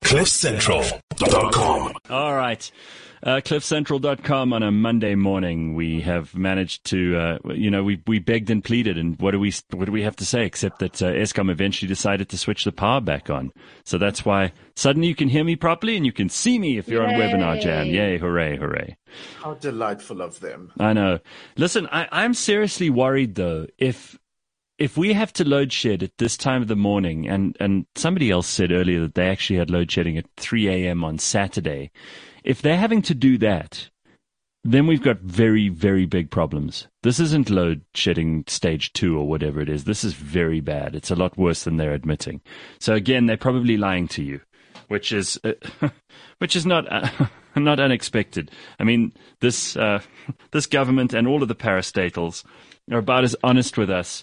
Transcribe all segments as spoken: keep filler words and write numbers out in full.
cliff central dot com. All right. Uh, cliff central dot com on a Monday morning. We have managed to, uh, you know, we we begged and pleaded, and what do we what do we have to say except that uh, Eskom eventually decided to switch the power back on. So that's why suddenly you can hear me properly and you can see me if you're Yay. on Webinar Jam. Yay, hooray, hooray. How delightful of them. I know. Listen, I, I'm seriously worried, though, if if we have to load shed at this time of the morning, and, and somebody else said earlier that they actually had load shedding at three a.m. on Saturday, if they're having to do that, then we've got very, very big problems. This isn't load shedding stage two or whatever it is. This is very bad. It's a lot worse than they're admitting. So again, they're probably lying to you, which is uh, which is not uh, not unexpected. I mean, this uh, this government and all of the parastatals are about as honest with us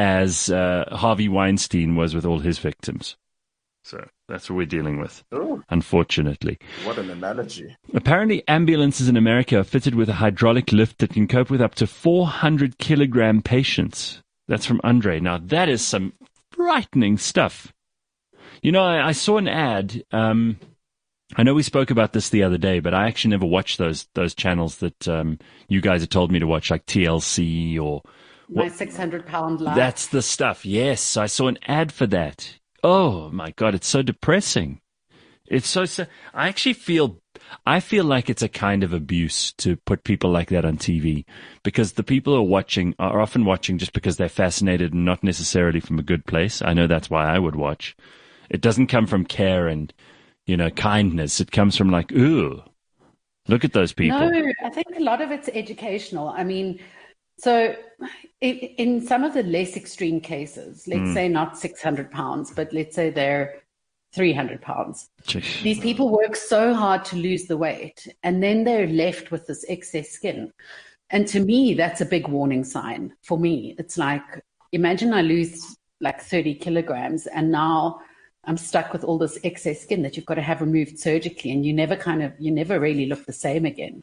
as uh, Harvey Weinstein was with all his victims. So that's what we're dealing with, oh, unfortunately. What an analogy. Apparently, ambulances in America are fitted with a hydraulic lift that can cope with up to four hundred kilogram patients. That's from Andre. Now, that is some frightening stuff. You know, I, I saw an ad. Um, I know we spoke about this the other day, but I actually never watched those those channels that um, you guys had told me to watch, like T L C or... My six hundred pound life. That's the stuff, yes. I saw an ad for that. Oh, my God, it's so depressing. It's so, so... I actually feel... I feel like it's a kind of abuse to put people like that on T V, because the people who are watching are often watching just because they're fascinated and not necessarily from a good place. I know that's why I would watch. It doesn't come from care and, you know, kindness. It comes from like, ooh, look at those people. No, I think a lot of it's educational. I mean... So in, in some of the less extreme cases, let's mm. say not six hundred pounds, but let's say they're three hundred pounds. Jeez. These people work so hard to lose the weight, and then they're left with this excess skin. And to me, that's a big warning sign for me. It's like, imagine I lose like thirty kilograms, and now I'm stuck with all this excess skin that you've got to have removed surgically, and you never kind of, you never really look the same again.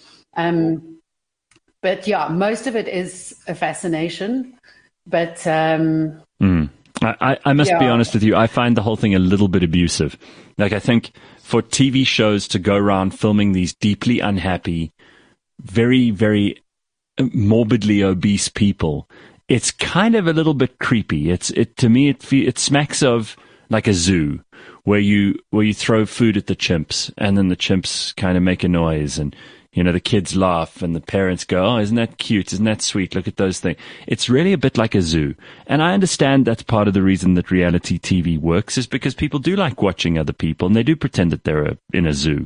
Um, But yeah, most of it is a fascination. But um, mm. I, I must yeah. be honest with you. I find the whole thing a little bit abusive. Like, I think for T V shows to go around filming these deeply unhappy, very, very morbidly obese people, it's kind of a little bit creepy. It's it to me. It it smacks of like a zoo where you where you throw food at the chimps, and then the chimps kind of make a noise, and you know, the kids laugh and the parents go, oh, isn't that cute? Isn't that sweet? Look at those things. It's really a bit like a zoo. And I understand that's part of the reason that reality T V works, is because people do like watching other people, and they do pretend that they're a, in a zoo.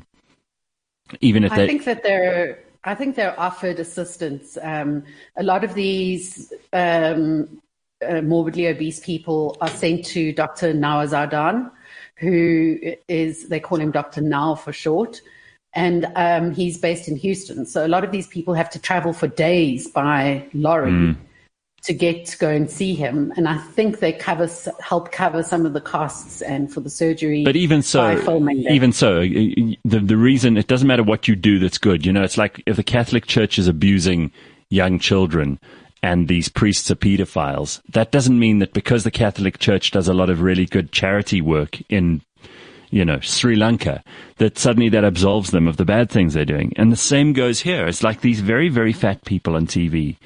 Even if they... I think that they're, I think they're offered assistance. Um, a lot of these um, uh, morbidly obese people are sent to Doctor Nawazardan, who is, they call him Doctor Now for short. And um, he's based in Houston. So a lot of these people have to travel for days by lorry mm. to get to go and see him. And I think they cover help cover some of the costs and for the surgery. But even so, even so, the the reason, it doesn't matter what you do that's good. You know, it's like if the Catholic Church is abusing young children and these priests are pedophiles, that doesn't mean that because the Catholic Church does a lot of really good charity work in, you know, Sri Lanka, that suddenly that absolves them of the bad things they're doing. And the same goes here. It's like these very, very fat people on T V,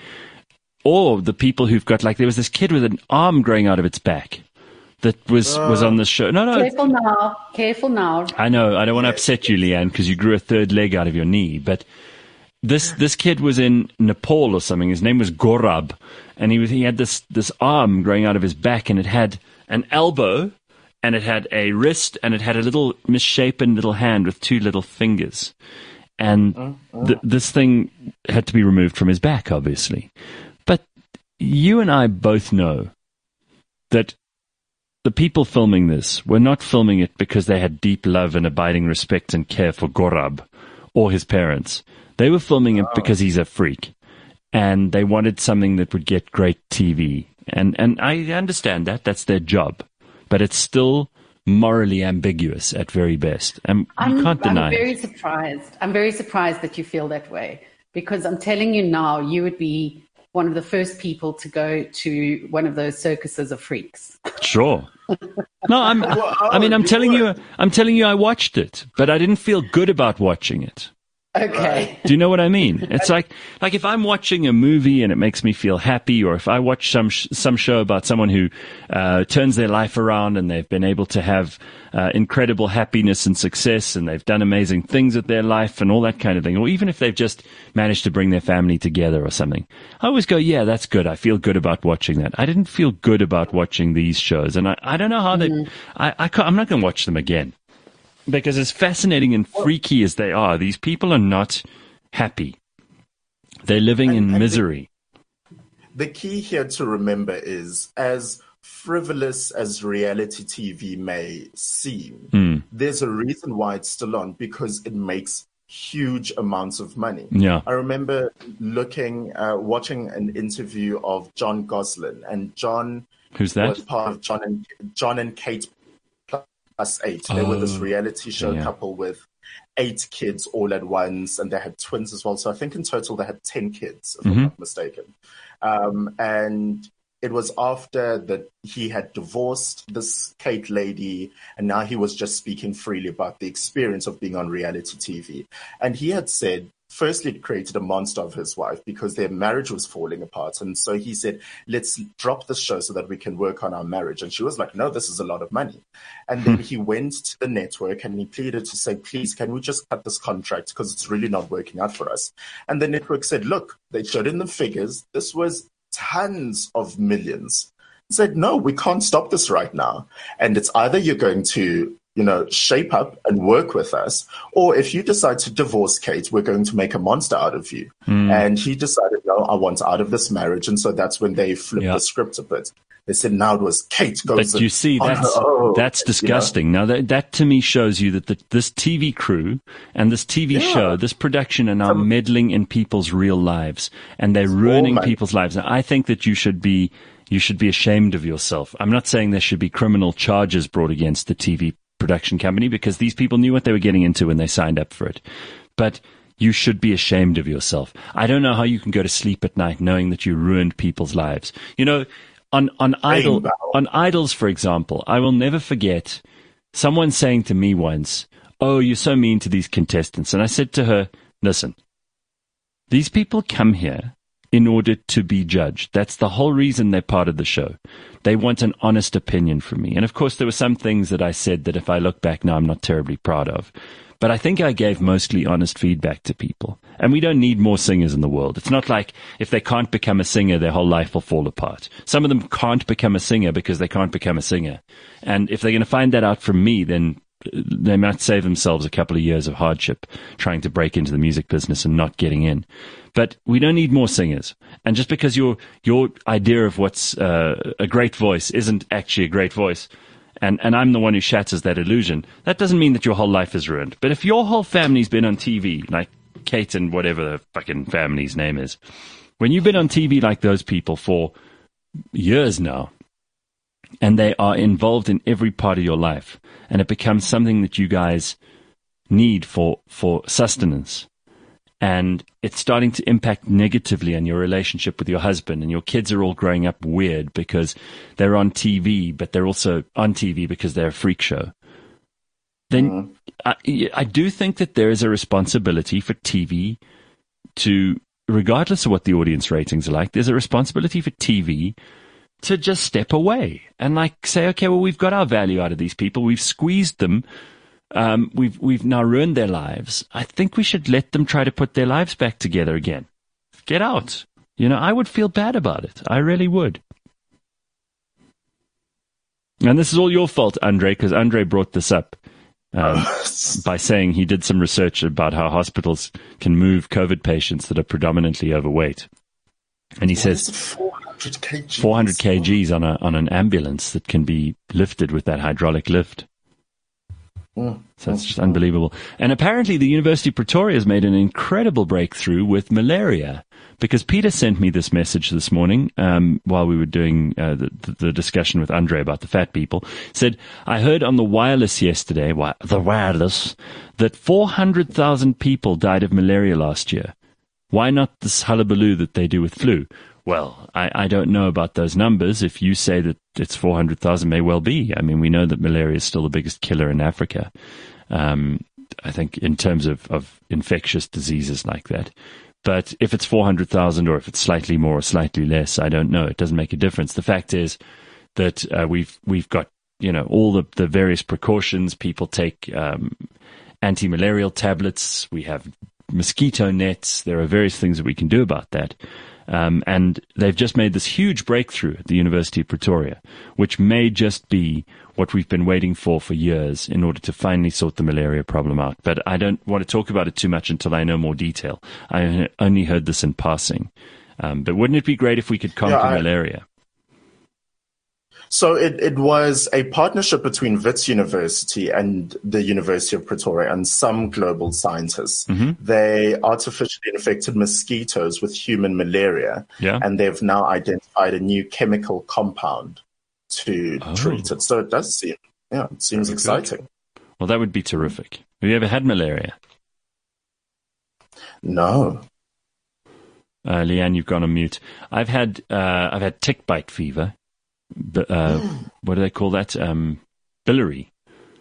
or the people who've got, like, there was this kid with an arm growing out of its back that was, uh, was on the show. No, no. Careful now. Careful now. I know. I don't want to upset you, Leanne, because you grew a third leg out of your knee. But this, this kid was in Nepal or something. His name was Gorab. And he was, he had this, this arm growing out of his back, and it had an elbow, and it had a wrist, and it had a little misshapen little hand with two little fingers. And uh, uh. Th- this thing had to be removed from his back, obviously. But you and I both know that the people filming this were not filming it because they had deep love and abiding respect and care for Gorab or his parents. They were filming it because he's a freak, and they wanted something that would get great T V. And, and I understand that. That's their job. But it's still morally ambiguous at very best. And you I'm, can't deny I'm very it. surprised. I'm very surprised that you feel that way, because I'm telling you now, you would be one of the first people to go to one of those circuses of freaks. Sure. No, I'm. I mean, I'm telling you, I'm telling you, I watched it, but I didn't feel good about watching it. Okay. Do you know what I mean? It's like, like if I'm watching a movie and it makes me feel happy, or if I watch some, sh- some show about someone who, uh, turns their life around and they've been able to have, uh, incredible happiness and success and they've done amazing things with their life and all that kind of thing, or even if they've just managed to bring their family together or something, I always go, yeah, that's good. I feel good about watching that. I didn't feel good about watching these shows, and I, I don't know how mm-hmm. they, I, I can't, I'm not going to watch them again. Because as fascinating and freaky as they are, these people are not happy. They're living and, in and misery. The, the key here to remember is, as frivolous as reality T V may seem, mm. there's a reason why it's still on, because it makes huge amounts of money. Yeah. I remember looking, uh, watching an interview of John Gosling, and John Who's that? was part of John and John and Kate Plus Eight. They oh, were this reality show yeah. couple with eight kids all at once, and they had twins as well. So I think in total they had ten kids, if mm-hmm. I'm not mistaken. Um, and it was after that he had divorced this Kate lady, and now he was just speaking freely about the experience of being on reality T V. And he had said, firstly, it created a monster of his wife because their marriage was falling apart. And so he said, let's drop this show so that we can work on our marriage. And she was like, no, this is a lot of money. And then he went to the network and he pleaded to say, please, can we just cut this contract because it's really not working out for us? And the network said, look, they showed in the figures, this was tons of millions. He said, no, we can't stop this right now. And it's either you're going to you know, shape up and work with us, or if you decide to divorce Kate, we're going to make a monster out of you. Mm. And he decided, no, I want out of this marriage. And so that's when they flipped yeah. the script a bit. They said now it was Kate goes. But you see, that's, oh, that's disgusting. You know? Now that, that to me shows you that the, this T V crew and this T V yeah. show, this production are now um, meddling in people's real lives, and they're ruining people's lives. Now, I think that you should be, you should be ashamed of yourself. I'm not saying there should be criminal charges brought against the T V production company, because these people knew what they were getting into when they signed up for it. But you should be ashamed of yourself. I don't know how you can go to sleep at night knowing that you ruined people's lives. You know, on, on Idol, on Idols, for example, I will never forget someone saying to me once, oh, you're so mean to these contestants. And I said to her, listen, these people come here in order to be judged. That's the whole reason they're part of the show. They want an honest opinion from me. And of course, there were some things that I said that if I look back now, I'm not terribly proud of. But I think I gave mostly honest feedback to people. And we don't need more singers in the world. It's not like if they can't become a singer, their whole life will fall apart. Some of them can't become a singer because they can't become a singer. And if they're going to find that out from me, then they might save themselves a couple of years of hardship trying to break into the music business and not getting in. But we don't need more singers. And just because your your idea of what's uh, a great voice isn't actually a great voice, and, and I'm the one who shatters that illusion, that doesn't mean that your whole life is ruined. But if your whole family's been on T V, like Kate and whatever the fucking family's name is, when you've been on T V like those people for years now, and they are involved in every part of your life, and it becomes something that you guys need for, for sustenance, and it's starting to impact negatively on your relationship with your husband, and your kids are all growing up weird because they're on T V, but they're also on T V because they're a freak show, then mm-hmm. I, I do think that there is a responsibility for T V to, regardless of what the audience ratings are like, there's a responsibility for T V to just step away and like say, okay, well, we've got our value out of these people. We've squeezed them. Um, we've, we've now ruined their lives. I think we should let them try to put their lives back together again. Get out. You know, I would feel bad about it. I really would. And this is all your fault, Andre, because Andre brought this up um, by saying he did some research about how hospitals can move COVID patients that are predominantly overweight. And he what says four hundred kgs? four hundred kgs on a on an ambulance that can be lifted with that hydraulic lift. Mm. So it's just unbelievable. And apparently the University of Pretoria has made an incredible breakthrough with malaria, because Peter sent me this message this morning um, while we were doing uh, the, the discussion with Andre about the fat people. Said, I heard on the wireless yesterday, wi- the wireless, that four hundred thousand people died of malaria last year. Why not this hullabaloo that they do with flu? Well, I, I don't know about those numbers. If you say that it's four hundred thousand, may well be. I mean, we know that malaria is still the biggest killer in Africa. Um, I think in terms of, of infectious diseases like that. But if it's four hundred thousand or if it's slightly more or slightly less, I don't know. It doesn't make a difference. The fact is that uh, we've we've got, you know, all the, the various precautions. People take um, anti-malarial tablets. We have mosquito nets. There are various things that we can do about that. Um, and they've just made this huge breakthrough at the University of Pretoria, which may just be what we've been waiting for for years in order to finally sort the malaria problem out. But I don't want to talk about it too much until I know more detail. I only heard this in passing. Um, but wouldn't it be great if we could conquer yeah, I, malaria? So it, it was a partnership between Wits University and the University of Pretoria and some global scientists. Mm-hmm. They artificially infected mosquitoes with human malaria, yeah. and they've now identified a new chemical compound to oh. treat it. So it does seem, yeah, it seems Very exciting. Good. Well, that would be terrific. Have you ever had malaria? No. Uh, Leanne, you've gone on mute. I've had uh, I've had tick bite fever. But, uh, what do they call that? Um, biliary.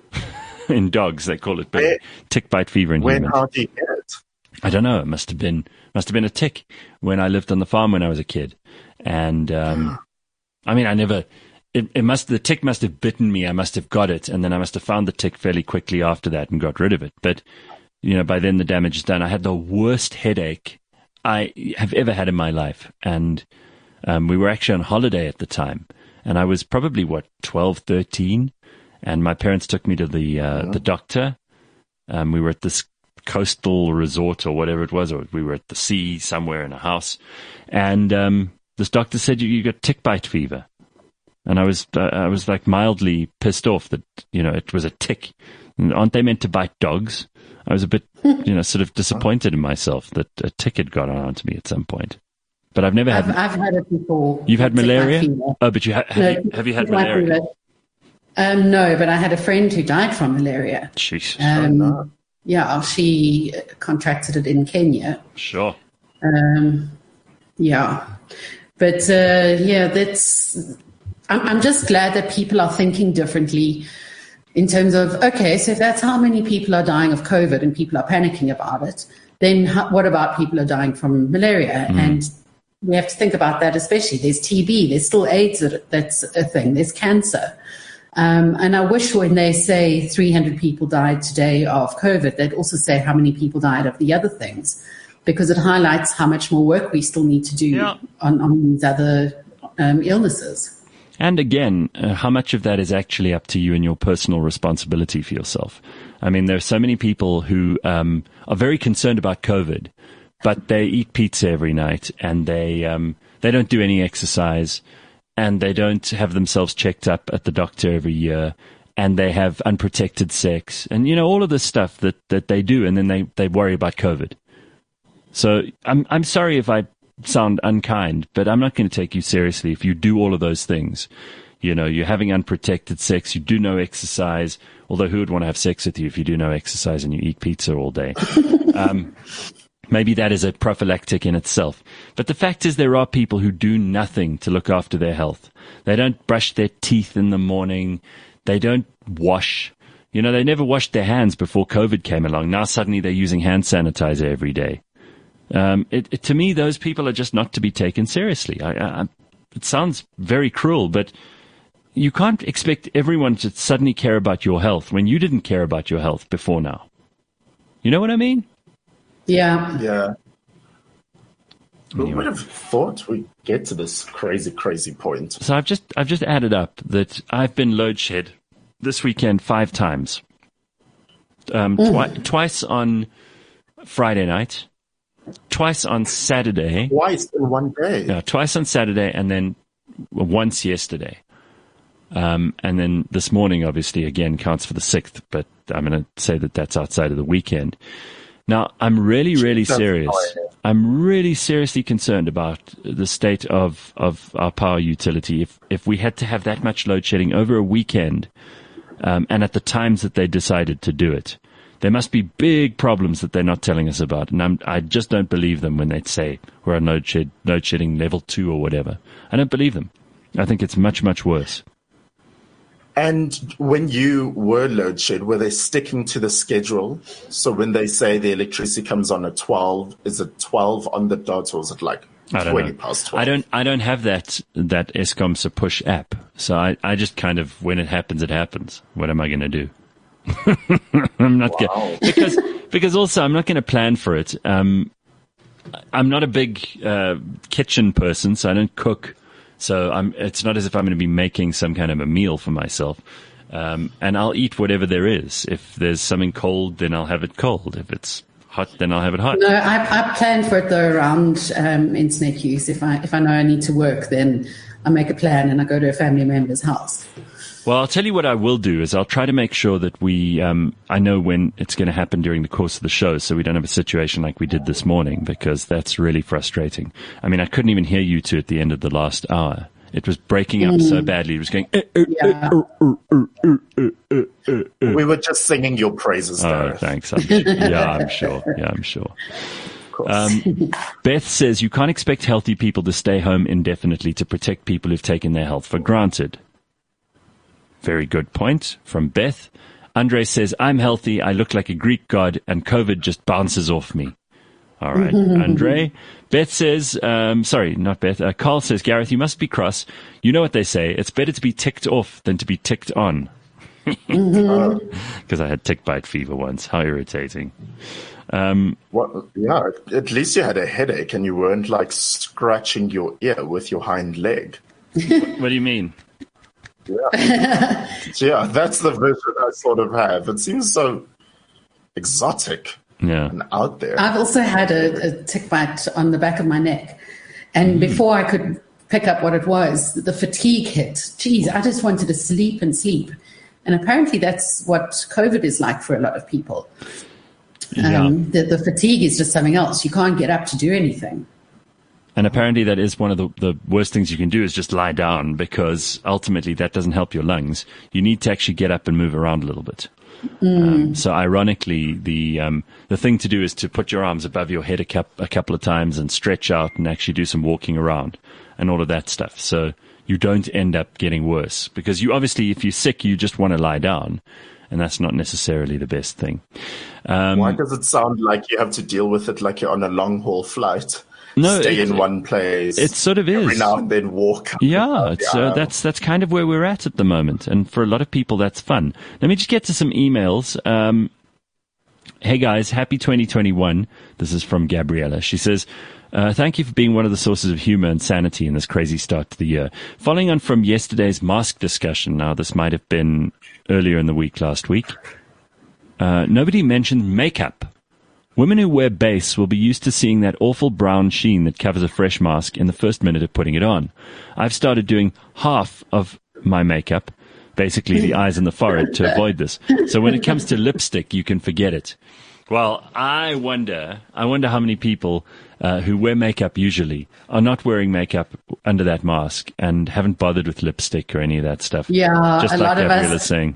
In dogs, they call it biliary. Tick bite fever in when humans. When how do you get it? I don't know. It must have been must have been a tick when I lived on the farm when I was a kid. And um, I mean, I never. It, it must the tick must have bitten me. I must have got it, and then I must have found the tick fairly quickly after that and got rid of it. But you know, by then the damage is done. I had the worst headache I have ever had in my life, and um, we were actually on holiday at the time. And I was probably, what, twelve, thirteen, and my parents took me to the uh, oh. the doctor. Um, we were at this coastal resort or whatever it was, or we were at the sea somewhere in a house. And um, this doctor said, you, you got tick bite fever. And I was, uh, I was like mildly pissed off that, you know, it was a tick. And aren't they meant to bite dogs? I was a bit, you know, sort of disappointed in myself that a tick had got on to me at some point. But I've never I've, had. I've had it before. You've had malaria? Oh, but you ha- have, no, you, have you had malaria? Um, no, but I had a friend who died from malaria. Jesus. Um, oh, no. Yeah, she contracted it in Kenya. Sure. Um, yeah, but uh, yeah, that's. I'm, I'm just glad that people are thinking differently in terms of okay, so if that's how many people are dying of COVID and people are panicking about it, then how, what about people are dying from malaria? Mm. And we have to think about that, especially. There's T B, there's still AIDS that's a thing, there's cancer. Um, and I wish when they say three hundred people died today of COVID, they'd also say how many people died of the other things, because it highlights how much more work we still need to do yeah. on, on these other um, illnesses. And again, uh, how much of that is actually up to you and your personal responsibility for yourself? I mean, there are so many people who um, are very concerned about COVID, but they eat pizza every night and they um, they don't do any exercise and they don't have themselves checked up at the doctor every year and they have unprotected sex and, you know, all of this stuff that, that they do, and then they, they worry about COVID. So I'm I'm sorry if I sound unkind, but I'm not going to take you seriously if you do all of those things. You know, you're having unprotected sex, you do no exercise, although who would want to have sex with you if you do no exercise and you eat pizza all day? um, maybe that is a prophylactic in itself. But the fact is there are people who do nothing to look after their health. They don't brush their teeth in the morning. They don't wash. You know, they never washed their hands before COVID came along. Now suddenly they're using hand sanitizer every day. Um, it, it, to me, those people are just not to be taken seriously. I, I, it sounds very cruel, but you can't expect everyone to suddenly care about your health when you didn't care about your health before now. You know what I mean? Yeah. Yeah. Anyway. Who would have thought we'd get to this crazy, crazy point? So I've just I've just added up that I've been load shed this weekend five times. Um, mm. twi- twice on Friday night. Twice on Saturday. Twice in one day? Yeah, twice on Saturday and then once yesterday. Um, and then this morning, obviously, again, counts for the sixth, but I'm going to say that that's outside of the weekend. Now, I'm really, really serious. I'm really seriously concerned about the state of, of our power utility. If, if we had to have that much load shedding over a weekend, um, and at the times that they decided to do it, There must be big problems that they're not telling us about. And I'm, I just don't believe them when they say we're on load, shed, load shedding level two or whatever. I don't believe them. I think it's much, much worse. And when you were load shed, were they sticking to the schedule? So when they say the electricity comes on at twelve, is it twelve on the dot, or is it like twenty past twelve? I don't, I don't have that, that Eskom's a push app. So I, I just kind of, when it happens, it happens. What am I going to do? I'm not Wow. going because, because also I'm not going to plan for it. Um, I'm not a big, uh, kitchen person, so I don't cook. So I'm, it's not as if I'm going to be making some kind of a meal for myself. Um, and I'll eat whatever there is. If there's something cold, then I'll have it cold. If it's hot, then I'll have it hot. No, I, I plan for it though around um, internet use. If I if I know I need to work, then I make a plan and I go to a family member's house. Well, I'll tell you what I will do is I'll try to make sure that we, um, I know when it's going to happen during the course of the show, so we don't have a situation like we did this morning, because that's really frustrating. I mean, I couldn't even hear you two at the end of the last hour. It was breaking up mm. so badly. It was going. Uh, uh, yeah. uh, uh, uh, uh, uh, uh, uh, uh. We were just singing your praises. Oh, Gareth. thanks. I'm sure. Yeah, I'm sure. Yeah, I'm sure. Um, Beth says you can't expect healthy people to stay home indefinitely to protect people who've taken their health for granted. Very good point from Beth. Andre says, I'm healthy, I look like a Greek god, and COVID just bounces off me. All right, Andre. Beth says, um, sorry, not Beth. Uh, Carl says, Gareth, you must be cross. You know what they say. It's better to be ticked off than to be ticked on. Because I had tick bite fever once. How irritating. Um, What, yeah, at least you had a headache and you weren't like scratching your ear with your hind leg. What do you mean? Yeah. Yeah, that's the vision I sort of have. It seems so exotic Yeah. and out there. I've also had a, a tick bite on the back of my neck. And Mm. before I could pick up what it was, the fatigue hit. Geez, I just wanted to sleep and sleep. And apparently that's what COVID is like for a lot of people. Yeah. Um, the, the fatigue is just something else. You can't get up to do anything. And apparently that is one of the, the worst things you can do is just lie down, because ultimately that doesn't help your lungs. You need to actually get up and move around a little bit. Mm. Um, so ironically, the um, the thing to do is to put your arms above your head a, cap- a couple of times and stretch out and actually do some walking around and all of that stuff. So you don't end up getting worse, because you obviously, if you're sick, you just want to lie down. And that's not necessarily the best thing. Um, Why does it sound like you have to deal with it like you're on a long haul flight? No, Stay it, in one place. It sort of is. Every now and then walk. Yeah, it's, uh, that's that's kind of where we're at at the moment, and for a lot of people, that's fun. Let me just get to some emails. Um, hey guys, happy twenty twenty-one. This is from Gabriella. She says, uh, thank you for being one of the sources of humor and sanity in this crazy start to the year. Following on from yesterday's mask discussion, now this might have been earlier in the week, last week, uh, nobody mentioned makeup. Women who wear base will be used to seeing that awful brown sheen that covers a fresh mask in the first minute of putting it on. I've started doing half of my makeup, basically the eyes and the forehead, to avoid this. So when it comes to lipstick, you can forget it. Well, I wonder, I wonder how many people uh, who wear makeup usually are not wearing makeup under that mask and haven't bothered with lipstick or any of that stuff. Yeah, just a like lot of Gabriella's us, saying.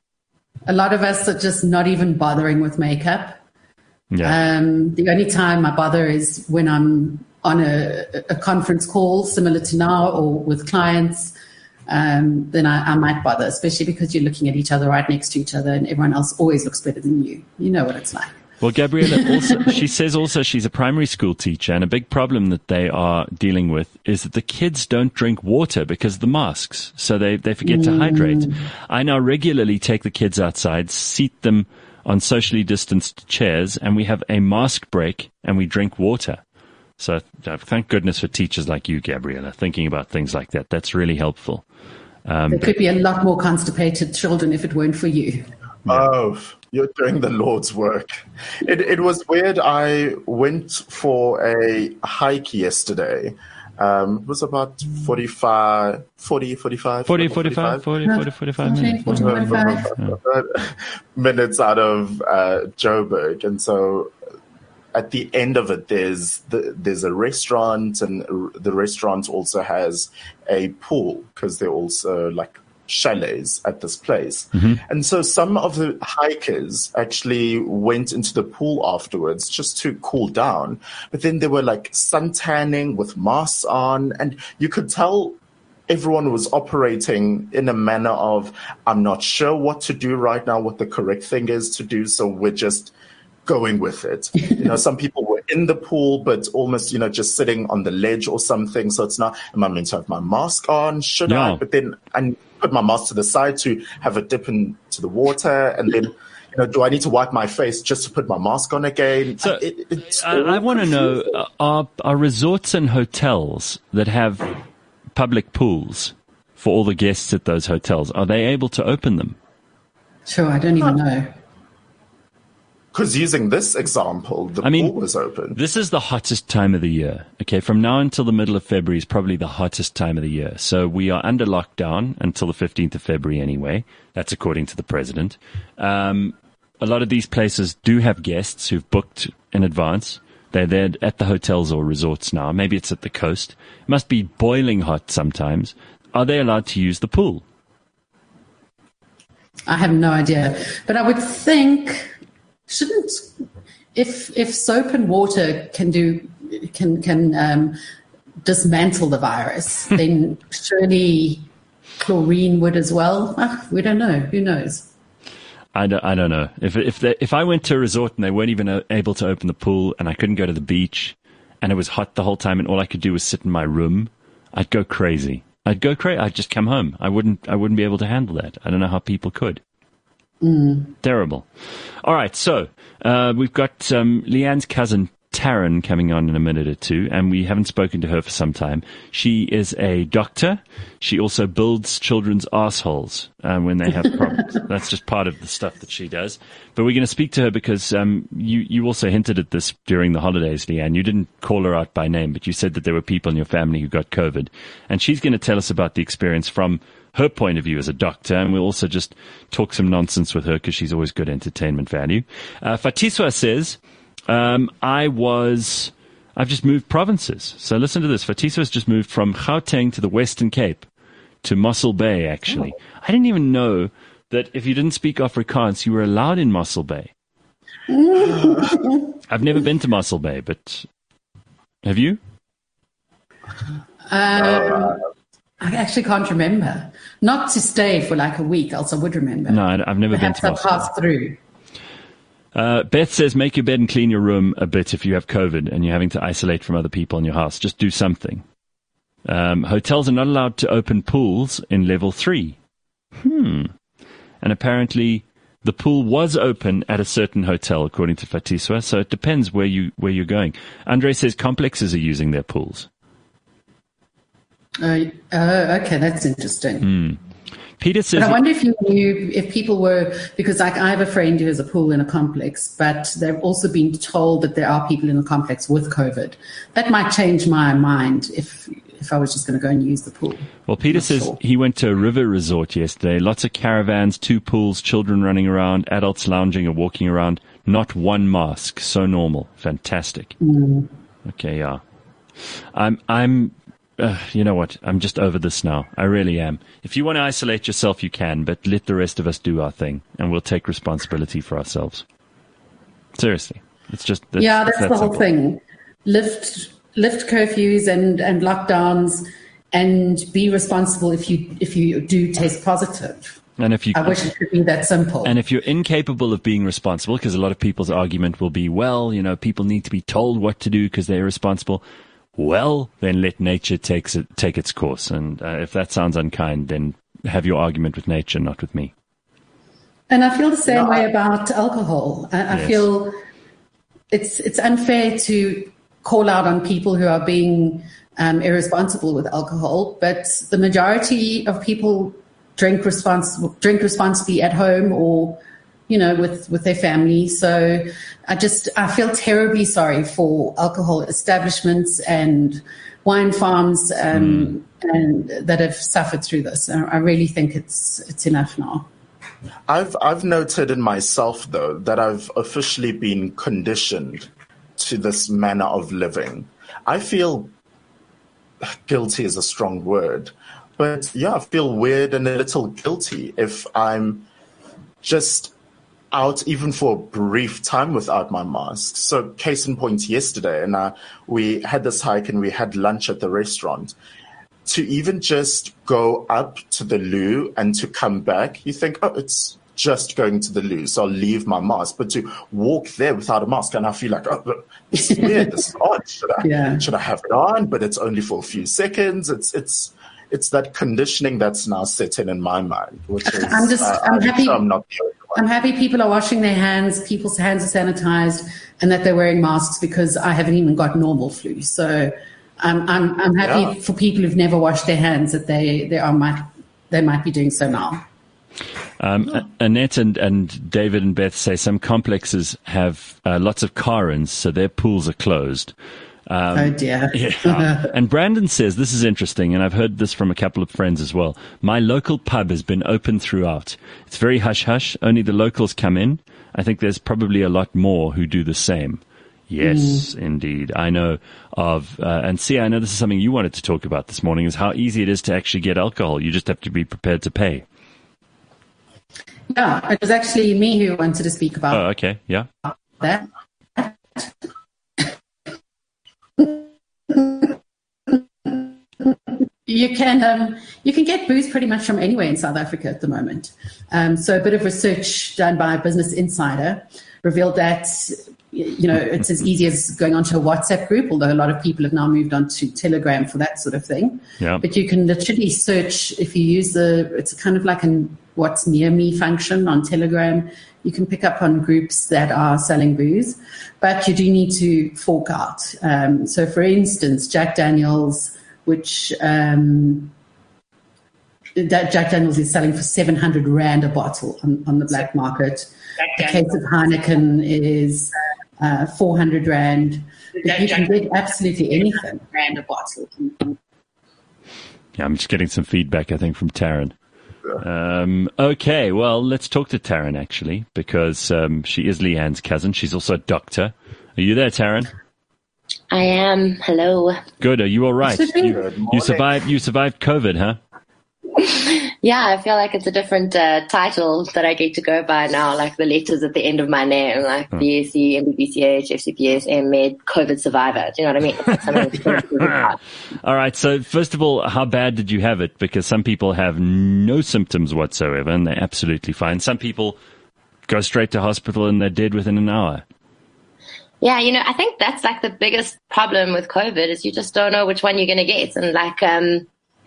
A lot of us are just not even bothering with makeup. Yeah. Um, the only time I bother is when I'm on a, a conference call similar to now or with clients. Um, then I, I might bother, especially because you're looking at each other right next to each other and everyone else always looks better than you. You know what it's like. Well, Gabriella, also, she says also she's a primary school teacher, and a big problem that they are dealing with is that the kids don't drink water because of the masks, so they, they forget mm. to hydrate. I now regularly take the kids outside, seat them on socially distanced chairs, and we have a mask break and we drink water. So uh, thank goodness for teachers like you, Gabriella, thinking about things like that. That's really helpful. Um, there could be a lot more constipated children if it weren't for you. Oh, you're doing the Lord's work. It, it was weird. I went for a hike yesterday. Um, it was about forty-five, forty, forty-five, forty, forty-five, forty, forty, forty-five minutes. minutes out of uh, Joburg. And so at the end of it, there's the, there's a restaurant, and the restaurant also has a pool because they're also like chalets at this place. Mm-hmm. And so some of the hikers actually went into the pool afterwards just to cool down. But then they were like suntanning with masks on, and you could tell everyone was operating in a manner of, I'm not sure what to do right now, what the correct thing is to do, so we're just going with it. You know, some people were in the pool, but almost, you know, just sitting on the ledge or something. So it's not, am I meant to have my mask on? Should Yeah. I? But then I put my mask to the side to have a dip into the water. And then, you know, do I need to wipe my face just to put my mask on again? So it, it's I, I want to know, uh, are, are resorts and hotels that have public pools for all the guests at those hotels, are they able to open them? Sure, I don't even know. Because using this example, the I mean, pool was open. This is the hottest time of the year. Okay, from now until the middle of February is probably the hottest time of the year. So we are under lockdown until the fifteenth of February anyway. That's according to the president. Um, a lot of these places do have guests who've booked in advance. They're there at the hotels or resorts now. Maybe it's at the coast. It must be boiling hot sometimes. Are they allowed to use the pool? I have no idea. But I would think, shouldn't, if if soap and water can do, can, can um, dismantle the virus, then surely chlorine would as well. Ah, we don't know. Who knows? I don't, I don't know. If if they, if I went to a resort and they weren't even able to open the pool and I couldn't go to the beach and it was hot the whole time and all I could do was sit in my room, I'd go crazy. I'd go crazy. I'd just come home. I wouldn't I wouldn't be able to handle that. I don't know how people could. Mm. Terrible. All right, so uh, we've got um, Leanne's cousin Taryn coming on in a minute or two, and we haven't spoken to her for some time. She is a doctor. She also builds children's assholes uh, when they have problems. That's just part of the stuff that she does. But we're going to speak to her because um, you, you also hinted at this during the holidays, Leanne. You didn't call her out by name, but you said that there were people in your family who got COVID. And she's going to tell us about the experience from her point of view as a doctor, and we'll also just talk some nonsense with her because she's always good entertainment value. Uh, Fatiswa says, um, I was, I've just moved provinces. So listen to this. Fatiswa has just moved from Gauteng to the Western Cape to Mossel Bay, actually. Oh. I didn't even know that if you didn't speak Afrikaans, you were allowed in Mossel Bay. I've never been to Mossel Bay, but have you? Um, I actually can't remember. Not to stay for like a week, else I would remember. No, I've never Perhaps been to Mossel Bay. Passed through. Uh, Beth says, make your bed and clean your room a bit if you have COVID and you're having to isolate from other people in your house. Just do something. Um, hotels are not allowed to open pools in level three. Hmm. And apparently the pool was open at a certain hotel, according to Fatiswa, so it depends where, you, where you're going. Andre says complexes are using their pools. Uh, uh, okay, that's interesting. Hmm. Peter says, but I wonder if you knew if people were, because like I have a friend who has a pool in a complex, but they've also been told that there are people in the complex with COVID. That might change my mind if if I was just going to go and use the pool. Well, Peter says sure. He went to a river resort yesterday. Lots of caravans, two pools, children running around, adults lounging or walking around. Not one mask. So normal. Fantastic. Mm. Okay, yeah. I'm I'm. Uh, you know what? I'm just over this now. I really am. If you want to isolate yourself, you can, but let the rest of us do our thing, and we'll take responsibility for ourselves. Seriously. It's just... That's, yeah, that's that the whole simple. thing. Lift lift curfews and, and lockdowns and be responsible if you if you do test positive. And if you, I wish it could be that simple. And if you're incapable of being responsible, because a lot of people's argument will be, well, you know, people need to be told what to do because they're responsible. Well, then let nature takes it, take its course. And uh, if that sounds unkind, then have your argument with nature, not with me. And I feel the same no, way I, about alcohol. I, I yes. feel it's it's unfair to call out on people who are being um, irresponsible with alcohol, but the majority of people drink respons- drink responsibly at home or, you know, with, with their family. So I just, I feel terribly sorry for alcohol establishments and wine farms um, mm. and that have suffered through this. I really think it's it's enough now. I've I've noted in myself, though, that I've officially been conditioned to this manner of living. I feel guilty is a strong word, But yeah, I feel weird and a little guilty if I'm just out even for a brief time without my mask. So case in point, yesterday, and uh, we had this hike and we had lunch at the restaurant. To even just go up to the loo and to come back, you think, oh, it's just going to the loo, so I'll leave my mask. But to walk there without a mask, and I feel like, oh, this is weird, this is odd. Should I, yeah. should I have it on? But it's only for a few seconds. It's it's it's that conditioning that's now set in in my mind, which is I'm just uh, I'm, I'm happy. Sure I'm not the only one. I'm happy people are washing their hands, people's hands are sanitized, and that they're wearing masks, because I haven't even got normal flu. So I'm I'm, I'm happy yeah. for people who've never washed their hands that they they are might they might be doing so now. Um, Annette and, and David and Beth say some complexes have uh, lots of Karens, so their pools are closed. Um, oh, dear. Yeah. And Brandon says, this is interesting, and I've heard this from a couple of friends as well. My local pub has been open throughout. It's very hush-hush. Only the locals come in. I think there's probably a lot more who do the same. Yes, mm. indeed. I know of, uh, and see, I know this is something you wanted to talk about this morning, is how easy it is to actually get alcohol. You just have to be prepared to pay. Yeah, it was actually me who wanted to speak about Oh, okay, yeah. that. You can um, you can get booze pretty much from anywhere in South Africa at the moment. Um, so a bit of research done by Business Insider revealed that, you know, it's as easy as going onto a WhatsApp group, although a lot of people have now moved on to Telegram for that sort of thing. Yeah. But you can literally search, if you use the, it's kind of like an what's near me function on Telegram. You can pick up on groups that are selling booze, but you do need to fork out. Um, so for instance, Jack Daniels, which um, Jack Daniels is selling for seven hundred rand a bottle on, on the black market. A case of Heineken is uh, four hundred rand. But you can get absolutely anything. Rand a bottle. Yeah, I'm just getting some feedback, I think, from Taryn. Um, okay, well, let's talk to Taryn, actually, because um, she is Leanne's cousin. She's also a doctor. Are you there, Taryn? I am. Hello. Good. Are you all right? You, you survived. You survived COVID, huh? Yeah, I feel like it's a different uh, title that I get to go by now, like the letters at the end of my name, like oh. B S C, M B B C H, F C P S, M Med, COVID survivor. Do you know what I mean? It's like all right. So first of all, how bad did you have it? Because some people have no symptoms whatsoever and they're absolutely fine. Some people go straight to hospital and they're dead within an hour. Yeah, you know, I think that's like the biggest problem with COVID is you just don't know which one you're going to get. And like, um,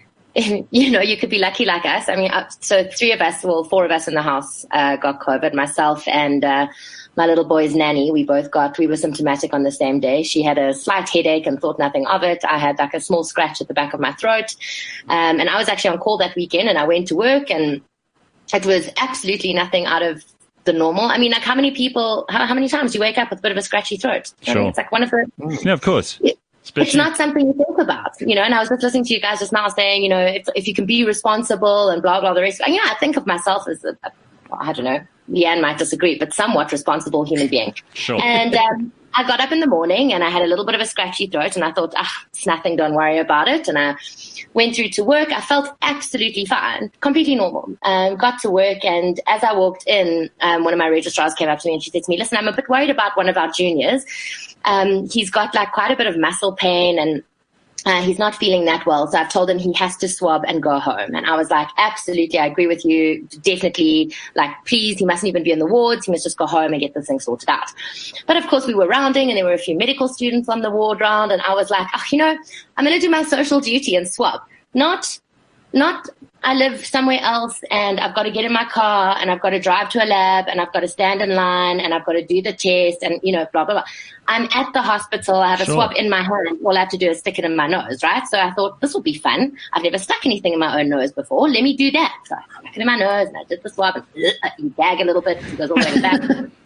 you know, you could be lucky like us. I mean, so three of us, well, four of us in the house uh, got COVID, myself and uh, my little boy's nanny. We both got, we were symptomatic on the same day. She had a slight headache and thought nothing of it. I had like a small scratch at the back of my throat. Um, and I was actually on call that weekend and I went to work and it was absolutely nothing out of the normal. I mean, like how many people, how, how many times do you wake up with a bit of a scratchy throat? Sure. I mean, it's like one of the... Yeah, of course. It, it's not something you think about, you know, and I was just listening to you guys just now saying, you know, if, if you can be responsible and blah, blah, the rest. And yeah, I think of myself as, a, a, I don't know, Leanne might disagree, but somewhat responsible human being. Sure. And um, I got up in the morning and I had a little bit of a scratchy throat and I thought, ah, it's nothing, don't worry about it. And I went through to work. I felt absolutely fine, completely normal. Um, got to work and as I walked in, um, one of my registrars came up to me and she said to me, listen, I'm a bit worried about one of our juniors. Um, he's got like quite a bit of muscle pain and Uh, he's not feeling that well, so I've told him he has to swab and go home. And I was like, absolutely, I agree with you. Definitely, like, please, he mustn't even be in the wards. He must just go home and get this thing sorted out. But, of course, we were rounding, and there were a few medical students on the ward round, and I was like, oh, you know, I'm going to do my social duty and swab. Not, not I live somewhere else, and I've got to get in my car, and I've got to drive to a lab, and I've got to stand in line, and I've got to do the test, and, you know, blah, blah, blah. I'm at the hospital. I have a sure. swab in my hand. All I have to do is stick it in my nose, right? So I thought, this will be fun. I've never stuck anything in my own nose before. Let me do that. So I stuck it in my nose, and I did the swab, and uh, you gag a little bit because it goes all the way back.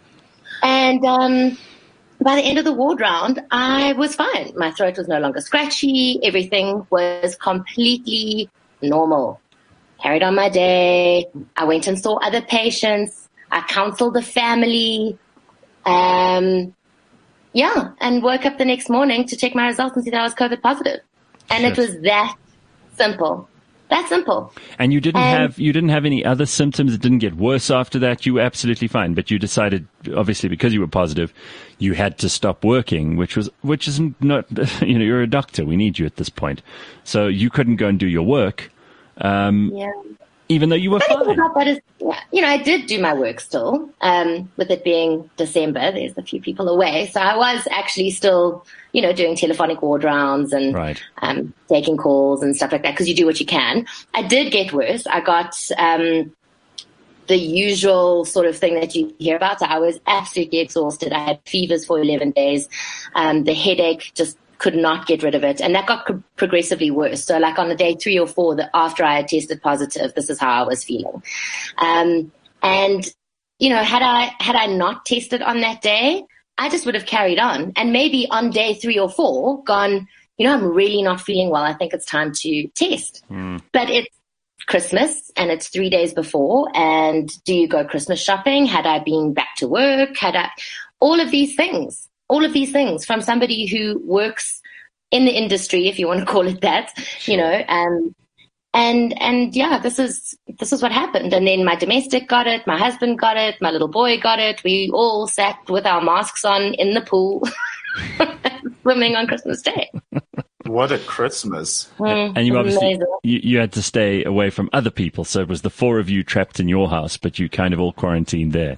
And um, by the end of the ward round, I was fine. My throat was no longer scratchy. Everything was completely normal. Carried on my day. I went and saw other patients. I counseled the family. Um... Yeah, and woke up the next morning to check my results and see that I was COVID positive. And sure. It was that simple. That simple. And you didn't And- have you didn't have any other symptoms? It didn't get worse after that? You were absolutely fine, but you decided, obviously, because you were positive, you had to stop working, which was which is not, you know, you're a doctor. We need you at this point, so you couldn't go and do your work, um, Yeah. even though you were Funny thing fine. about that is, you know, I did do my work still. Um, with it being December, there's a few people away, so I was actually still, you know, doing telephonic ward rounds and Right. um, taking calls and stuff like that, because you do what you can. I did get worse. I got um, the usual sort of thing that you hear about. I was absolutely exhausted. I had fevers for eleven days. Um, the headache just could not get rid of it. And that got pro- progressively worse. So like on the day three or four, that after I had tested positive, this is how I was feeling. Um, and, you know, had I, had I not tested on that day, I just would have carried on. And maybe on day three or four gone, you know, I'm really not feeling well. I think it's time to test. Mm. But it's Christmas and it's three days before. And do you go Christmas shopping? Had I been back to work? Had I, all of these things. All of these things from somebody who works in the industry, if you want to call it that, you know, um, and, and yeah, this is, this is what happened. And then my domestic got it, my husband got it, my little boy got it. We all sat with our masks on in the pool, swimming on Christmas Day. What a Christmas. Mm, And you obviously, amazing. you, you had to stay away from other people. So it was the four of you trapped in your house, but you kind of all quarantined there.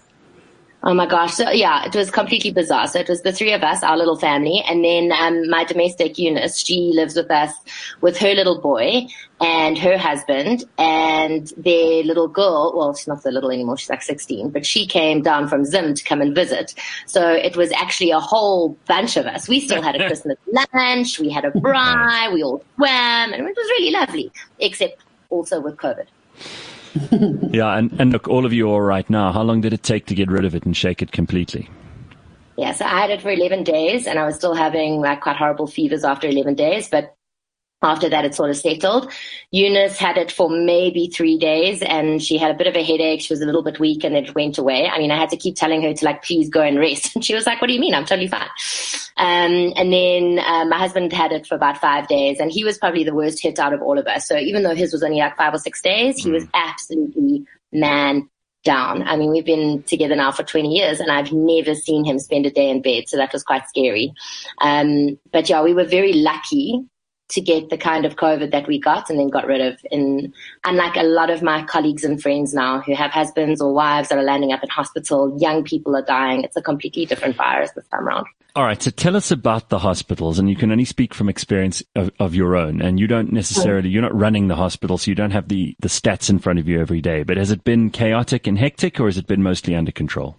Oh my gosh. So yeah, it was completely bizarre. So it was the three of us, our little family. And then, um, my domestic Eunice, she lives with us with her little boy and her husband and their little girl. Well, she's not so little anymore. She's like sixteen, but she came down from Zim to come and visit. So it was actually a whole bunch of us. We still had a Christmas lunch. We had a braai. We all swam and it was really lovely, except also with COVID. Yeah, and, and look, all of you are all right now. How long did it take to get rid of it and shake it completely? Yeah, so I had it for eleven days and I was still having like quite horrible fevers after eleven days, but after that it sort of settled. Eunice had it for maybe three days and she had a bit of a headache. She was a little bit weak and it went away. I mean, I had to keep telling her to like, please go and rest. And she was like, what do you mean? I'm totally fine. Um, and then uh, my husband had it for about five days and he was probably the worst hit out of all of us. So even though his was only like five or six days, he mm. was absolutely man down. I mean, we've been together now for twenty years and I've never seen him spend a day in bed. So that was quite scary. Um, but yeah, we were very lucky to get the kind of COVID that we got and then got rid of. And unlike a lot of my colleagues and friends now who have husbands or wives that are landing up in hospital, young people are dying. It's a completely different virus this time around. All right. So tell us about the hospitals, and you can only speak from experience of, of your own. And you don't necessarily, you're not running the hospital, so you don't have the, the stats in front of you every day. But has it been chaotic and hectic, or has it been mostly under control?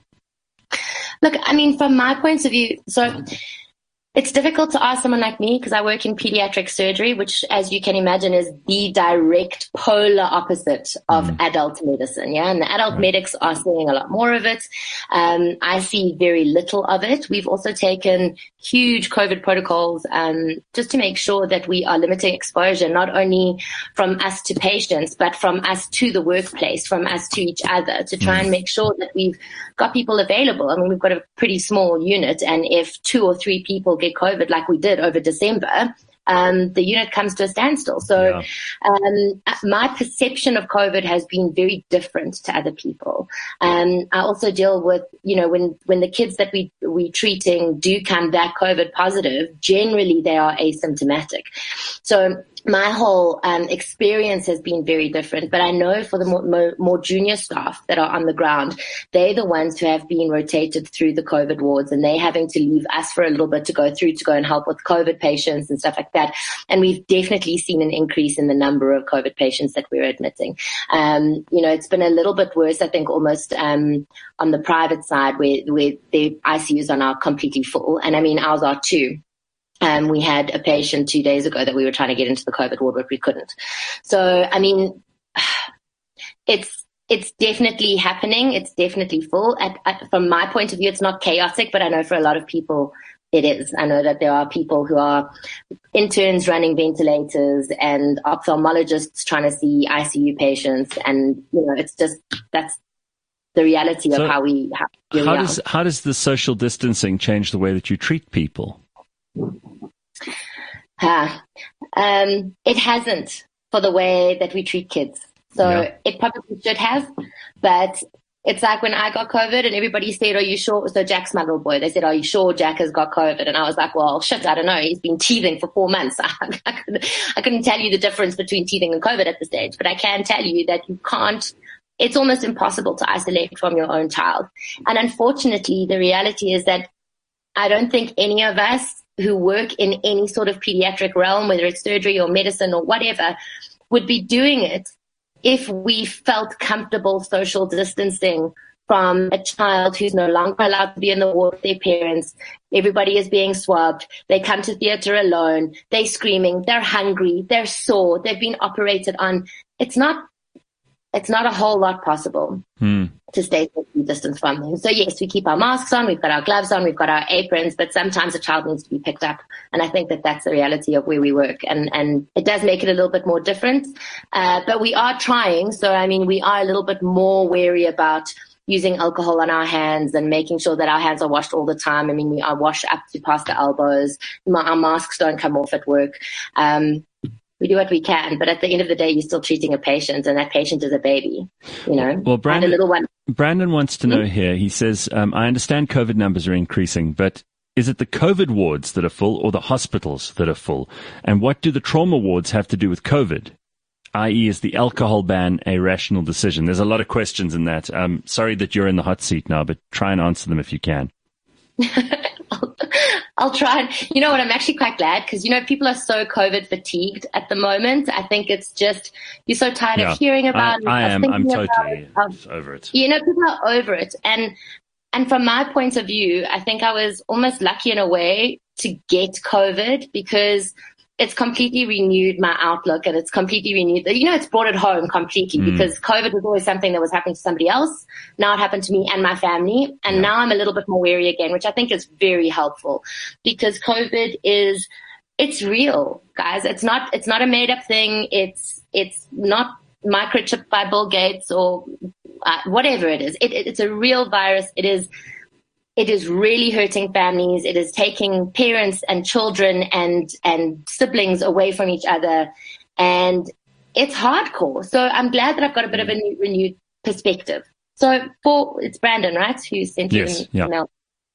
Look, I mean, from my point of view, so it's difficult to ask someone like me because I work in pediatric surgery, which, as you can imagine, is the direct polar opposite of mm. adult medicine. Yeah. And the adult right. medics are seeing a lot more of it. Um, I see very little of it. We've also taken huge COVID protocols, um, just to make sure that we are limiting exposure, not only from us to patients, but from us to the workplace, from us to each other, to try mm. and make sure that we've got people available. I mean, we've got a pretty small unit, and if two or three people get COVID like we did over December, um, the unit comes to a standstill. So yeah. um, my perception of COVID has been very different to other people. Um, I also deal with, you know, when, when the kids that we, we treating do come back COVID positive, generally they are asymptomatic. So my whole um, experience has been very different, but I know for the more, more, more junior staff that are on the ground, they're the ones who have been rotated through the COVID wards, and they're having to leave us for a little bit to go through to go and help with COVID patients and stuff like that. And we've definitely seen an increase in the number of COVID patients that we're admitting. Um, you know, it's been a little bit worse, I think, almost um, on the private side where, where the I C Us are now completely full. And I mean, ours are too. Um, we had a patient two days ago that we were trying to get into the COVID ward, but we couldn't. So, I mean, it's, it's definitely happening. It's definitely full. At, at, from my point of view, it's not chaotic, but I know for a lot of people it is. I know that there are people who are interns running ventilators and ophthalmologists trying to see I C U patients. And, you know, it's just, that's the reality so of how we, how, how does, how does the social distancing change the way that you treat people? Ah, um, it hasn't. for the way that we treat kids. So yeah. It probably should have, but it's like when I got COVID and everybody said, are you sure? So Jack's my little boy. They said, are you sure Jack has got COVID? And I was like, well, shit, I don't know. He's been teething for four months. I, couldn't, I couldn't tell you the difference between teething and COVID at this stage, but I can tell you that you can't, it's almost impossible to isolate from your own child. And unfortunately, the reality is that I don't think any of us who work in any sort of pediatric realm, whether it's surgery or medicine or whatever, would be doing it if we felt comfortable social distancing from a child who's no longer allowed to be in the ward with their parents. Everybody is being swabbed. They come to theater alone. They're screaming. They're hungry. They're sore. They've been operated on. It's not, it's not a whole lot possible hmm. to stay socially distant from them. So yes, we keep our masks on. We've got our gloves on. We've got our aprons, but sometimes a child needs to be picked up. And I think that that's the reality of where we work. And, and it does make it a little bit more different. Uh, but we are trying. So, I mean, we are a little bit more wary about using alcohol on our hands and making sure that our hands are washed all the time. I mean, we are washed up to past the elbows. Our masks don't come off at work. Um, we do what we can, but at the end of the day, you're still treating a patient, and that patient is a baby, you know, well, Brandon, and a little one. Brandon wants to know mm-hmm. here, he says, um, I understand COVID numbers are increasing, but is it the COVID wards that are full or the hospitals that are full? And what do the trauma wards have to do with COVID? that is, is the alcohol ban a rational decision? There's a lot of questions in that. Um, sorry that you're in the hot seat now, but try and answer them if you can. I'll, I'll try. And, you know what? I'm actually quite glad because, you know, people are so COVID fatigued at the moment. I think it's just, you're so tired yeah, of hearing about I, it. I am. I'm totally it, um, over it. You know, people are over it. And, and from my point of view, I think I was almost lucky in a way to get COVID because it's completely renewed my outlook and it's completely renewed, you know, it's brought it home completely mm. because COVID was always something that was happening to somebody else. Now it happened to me and my family. And yeah. now I'm a little bit more wary again, which I think is very helpful because COVID is, it's real, guys. It's not, it's not a made up thing. It's, it's not microchipped by Bill Gates or uh, whatever it is. It, it, it's a real virus. It is, It is really hurting families. It is taking parents and children and, and siblings away from each other. And it's hardcore. So I'm glad that I've got a bit of a new, renewed perspective. So for, it's Brandon, right? Who sent you yes, an yeah. email.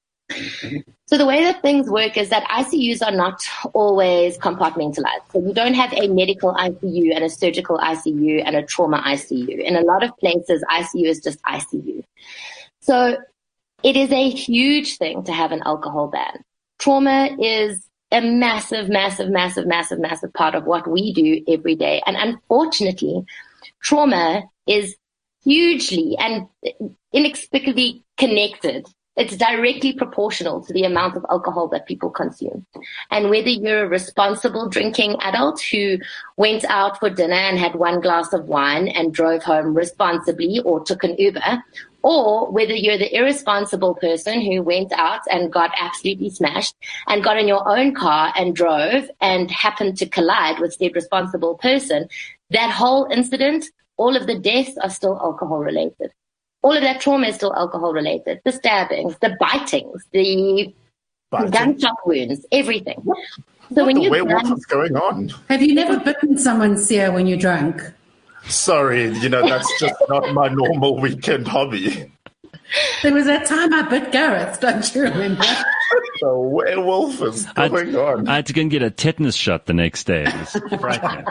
So the way that things work is that I C Us are not always compartmentalized. So you don't have a medical I C U and a surgical I C U and a trauma I C U. In a lot of places, I C U is just I C U. So it is a huge thing to have an alcohol ban. Trauma is a massive, massive, massive, massive, massive part of what we do every day. And unfortunately, trauma is hugely and inexplicably connected. It's directly proportional to the amount of alcohol that people consume. And whether you're a responsible drinking adult who went out for dinner and had one glass of wine and drove home responsibly or took an Uber, or whether you're the irresponsible person who went out and got absolutely smashed and got in your own car and drove and happened to collide with the responsible person, that whole incident, all of the deaths are still alcohol related. All of that trauma is still alcohol related. The stabbings, the bitings, the Biting. gunshot wounds, everything. What, so what when you what's going on? Have you never bitten someone, Sia, when you're drunk? Sorry, you know, that's just not my normal weekend hobby. There was that time I bit Gareth, don't you remember? The werewolf is going I'd, on. I had to go and get a tetanus shot the next day. It was frightening.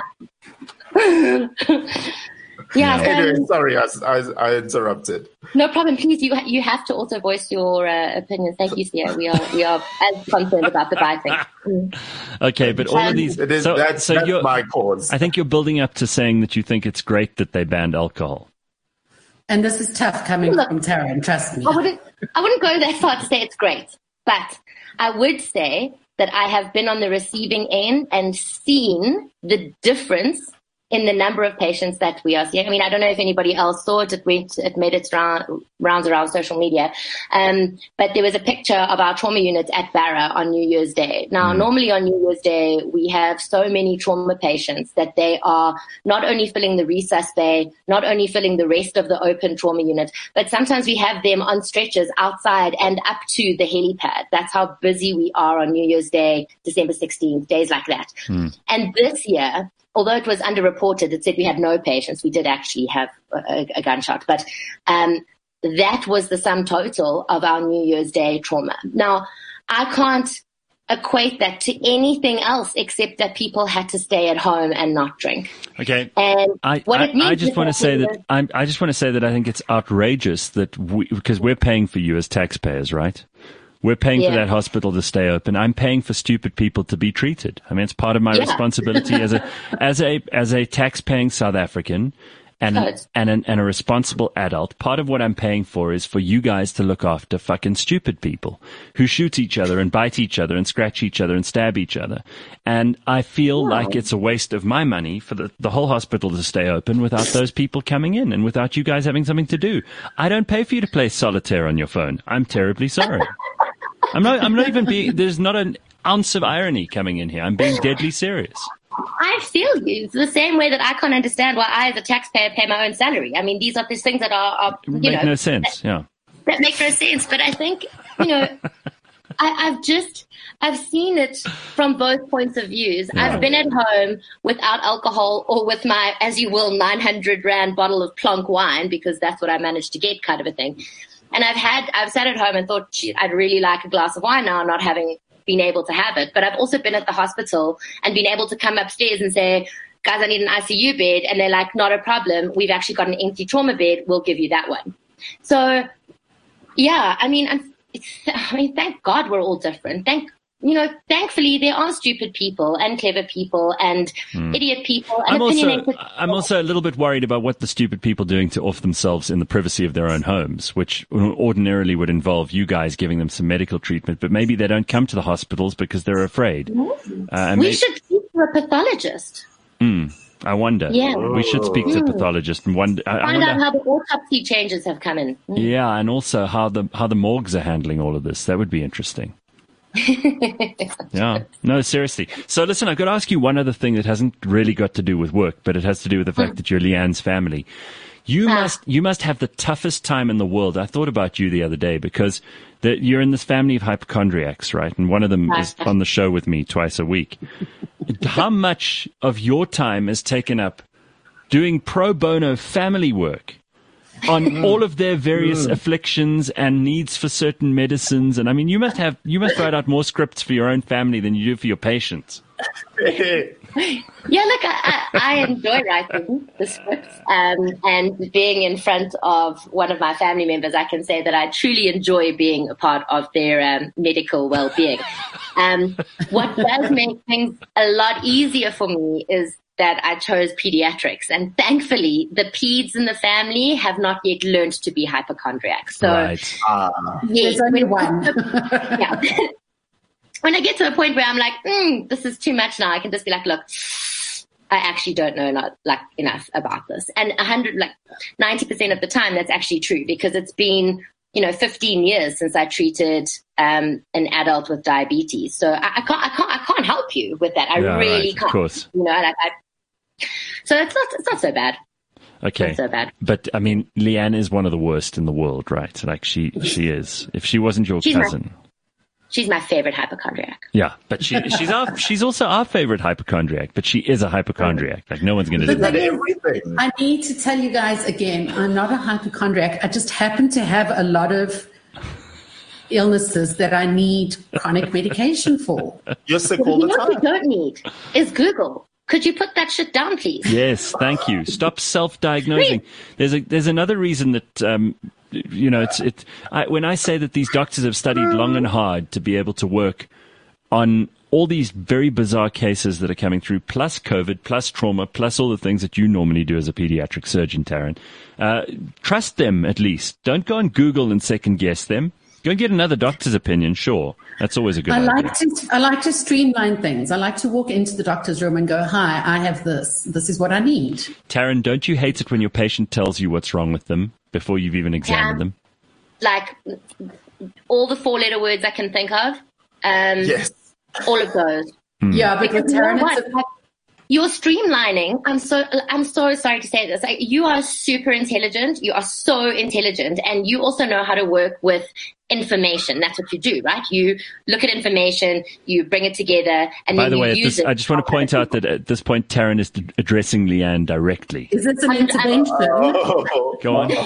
Yeah. So, anyway, sorry, I, I, I interrupted. No problem. Please, you you have to also voice your uh, opinion. Thank you, Sia. We are we are as concerned about the biting. Mm. Okay, but all um, of these. It is, so, that's so that's my cause. I think you're building up to saying that you think it's great that they banned alcohol. And this is tough coming Look, from Taryn, trust me. I wouldn't I wouldn't go that far to say it's great, but I would say that I have been on the receiving end and seen the difference in the number of patients that we are seeing. I mean, I don't know if anybody else saw it. It went, it made its round, rounds around social media. Um, but there was a picture of our trauma unit at Barra on New Year's Day. Now, mm. normally on New Year's Day, we have so many trauma patients that they are not only filling the resus bay, not only filling the rest of the open trauma unit, but sometimes we have them on stretchers outside and up to the helipad. That's how busy we are on New Year's Day, December sixteenth, days like that. Mm. And this year, although it was underreported, it said we had no patients. We did actually have a, a gunshot, but um, that was the sum total of our New Year's Day trauma. Now, I can't equate that to anything else except that people had to stay at home and not drink. Okay. And I, what I, it means I just want to say that I'm, I just want to say that I think it's outrageous that we, because we're paying for you as taxpayers, right? We're paying yeah. for that hospital to stay open. I'm paying for stupid people to be treated. I mean, it's part of my yeah. responsibility as a as a as a tax-paying South African. And, an, and, an, and a responsible adult. Part of what I'm paying for is for you guys to look after fucking stupid people who shoot each other and bite each other and scratch each other and stab each other. And I feel yeah. like it's a waste of my money for the, the whole hospital to stay open without those people coming in and without you guys having something to do. I don't pay for you to play solitaire on your phone. I'm terribly sorry. I'm not, I'm not even being, there's not an ounce of irony coming in here. I'm being deadly serious. I feel you. It's the same way that I can't understand why I, as a taxpayer, pay my own salary. I mean, these are these things that are, are you make know, no sense. That, yeah, that make no sense. But I think, you know, I, I've just I've seen it from both points of views. Yeah. I've been at home without alcohol or with my, as you will, nine hundred rand bottle of plonk wine because that's what I managed to get, kind of a thing. And I've had I've sat at home and thought, gee, I'd really like a glass of wine now, not having been able to have it. But I've also been at the hospital and been able to come upstairs and say, guys, I need an I C U bed. And they're like, not a problem. We've actually got an empty trauma bed. We'll give you that one. So, yeah, I mean, I'm, it's, I mean, thank God we're all different. Thank, you know, thankfully there are stupid people and clever people and mm. idiot people and I'm opinionated also, people. I'm also a little bit worried about what the stupid people are doing to off themselves in the privacy of their own homes, which ordinarily would involve you guys giving them some medical treatment, but maybe they don't come to the hospitals because they're afraid. Mm. Uh, we may- should speak to a pathologist. Mm. I wonder. Yeah. We should speak to a pathologist and wonder. I, I Find wonder, out how the autopsy changes have come in. Mm. Yeah, and also how the how the morgues are handling all of this. That would be interesting. Yeah. No, seriously. So listen, I've got to ask you one other thing that hasn't really got to do with work, but it has to do with the fact that you're Leanne's family. You Ah. must you must have the toughest time in the world. I thought about you the other day because the, you're in this family of hypochondriacs, right? And one of them is on the show with me twice a week. How much of your time is taken up doing pro bono family work on all of their various afflictions and needs for certain medicines? And I mean, you must have, you must write out more scripts for your own family than you do for your patients. Yeah, look, I, I, I enjoy writing the scripts um, and being in front of one of my family members. I can say that I truly enjoy being a part of their um, medical well-being. Um, what does make things a lot easier for me is that I chose pediatrics, and thankfully the peds in the family have not yet learned to be hypochondriacs. So, Right. Uh, yes, There's only when- one. yeah. When I get to a point where I'm like, mm, this is too much now, I can just be like, look, I actually don't know not like enough about this. And a hundred, like ninety percent of the time, that's actually true because it's been, you know, fifteen years since I treated um, an adult with diabetes. So I, I can't, I can't, I can't help you with that. I Yeah, really right, can't. of course. You know, like I, so it's not, it's not so bad. Okay. Not so bad. But I mean, Leanne is one of the worst in the world, right? Like she, she is. If she wasn't your She's my- cousin. She's my favorite hypochondriac. Yeah, but she, she's our, she's also our favorite hypochondriac, but she is a hypochondriac. Like no one's going to do But that. then everything. I need to tell you guys again, I'm not a hypochondriac. I just happen to have a lot of illnesses that I need chronic medication for. You're sick all You the know what you time. don't need is Google. Could you put that shit down, please? Yes, thank you. Stop self-diagnosing. There's a there's another reason that um, you know it's it. I, when I say that these doctors have studied long and hard to be able to work on all these very bizarre cases that are coming through, plus COVID, plus trauma, plus all the things that you normally do as a pediatric surgeon, Taryn. Uh, trust them at least. Don't go on Google and second guess them. Go and get another doctor's opinion. Sure, that's always a good I idea. like to I like to streamline things. I like to walk into the doctor's room and go, "Hi, I have this. This is what I need." Taryn, don't you hate it when your patient tells you what's wrong with them before you've even examined them? Like all the four-letter words I can think of. Um, Yes. All of those. Yeah, but with Because you know Taryn, what? it's a, Like, you're streamlining. I'm so, I'm so sorry to say this. Like, you are super intelligent. You are so intelligent, and you also know how to work with information. That's what you do, right? You look at information, you bring it together, and By then the you way, use this, it. I just want to point out that at this point, Taryn is addressing Leanne directly. Is this an intervention? Oh. Go on.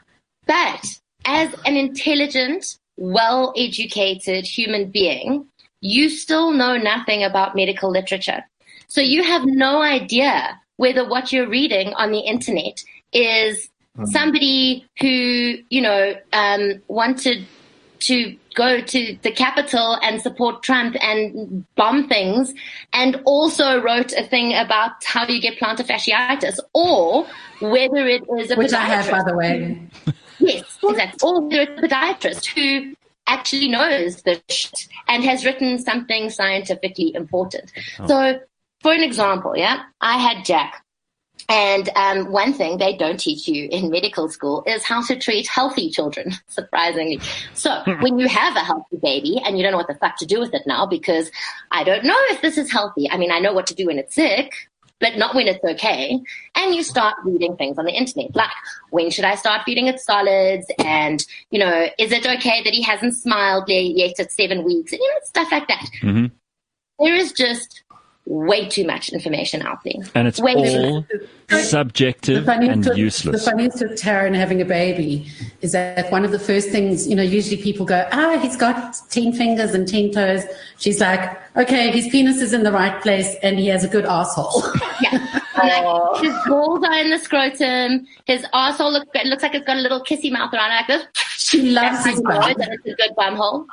But as an intelligent, well-educated human being, you still know nothing about medical literature. So you have no idea whether what you're reading on the internet is somebody who, you know, um, wanted to go to the Capitol and support Trump and bomb things, and also wrote a thing about how you get plantar fasciitis, or whether it is a Which podiatrist. I have, by the way. Yes, exactly. Or whether it's a podiatrist who actually knows the shit and has written something scientifically important. Oh. So, for an example, yeah, I had Jack. And um, one thing they don't teach you in medical school is how to treat healthy children, surprisingly. So when you have a healthy baby and you don't know what the fuck to do with it now, because I don't know if this is healthy. I mean, I know what to do when it's sick, but not when it's okay. And you start reading things on the internet, like, when should I start feeding it solids? And, you know, is it okay that he hasn't smiled yet at seven weeks? And, you know, stuff like that. Mm-hmm. There is just way too much information out there. And it's way all subjective and to, useless. The funniest with Taryn having a baby is that one of the first things, you know, usually people go, ah, he's got ten fingers and ten toes. She's like, okay, his penis is in the right place and he has a good asshole. Yeah. Like, his balls are in the scrotum. His asshole look, it looks like it's got a little kissy mouth around it like this. She loves his bum. And it's a good bum hole.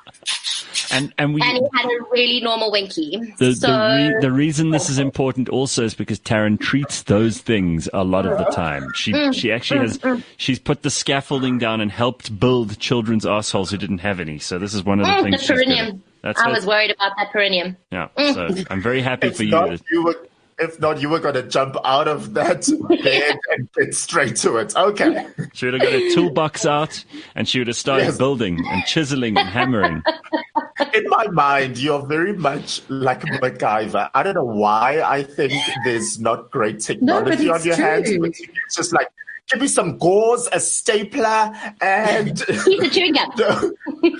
And and we and he had a really normal winky. The so, the, re, the reason this is important also is because Taryn treats those things a lot of the time. She mm, she actually mm, has mm. she's put the scaffolding down and helped build children's assholes who didn't have any. So this is one of the mm, things. The she's perineum. That's I what, was worried about that perineum. Yeah. Mm. So I'm very happy if for you. Not, you were, if not, you were going to jump out of that bed and get straight to it. Okay. She would have got a toolbox out and she would have started Yes. building and chiseling and hammering. In my mind, you're very much like MacGyver. I don't know why I think there's not great technology no, on your true. hands. But it's just like, give me some gauze, a stapler, and... He's a chewing gum. No,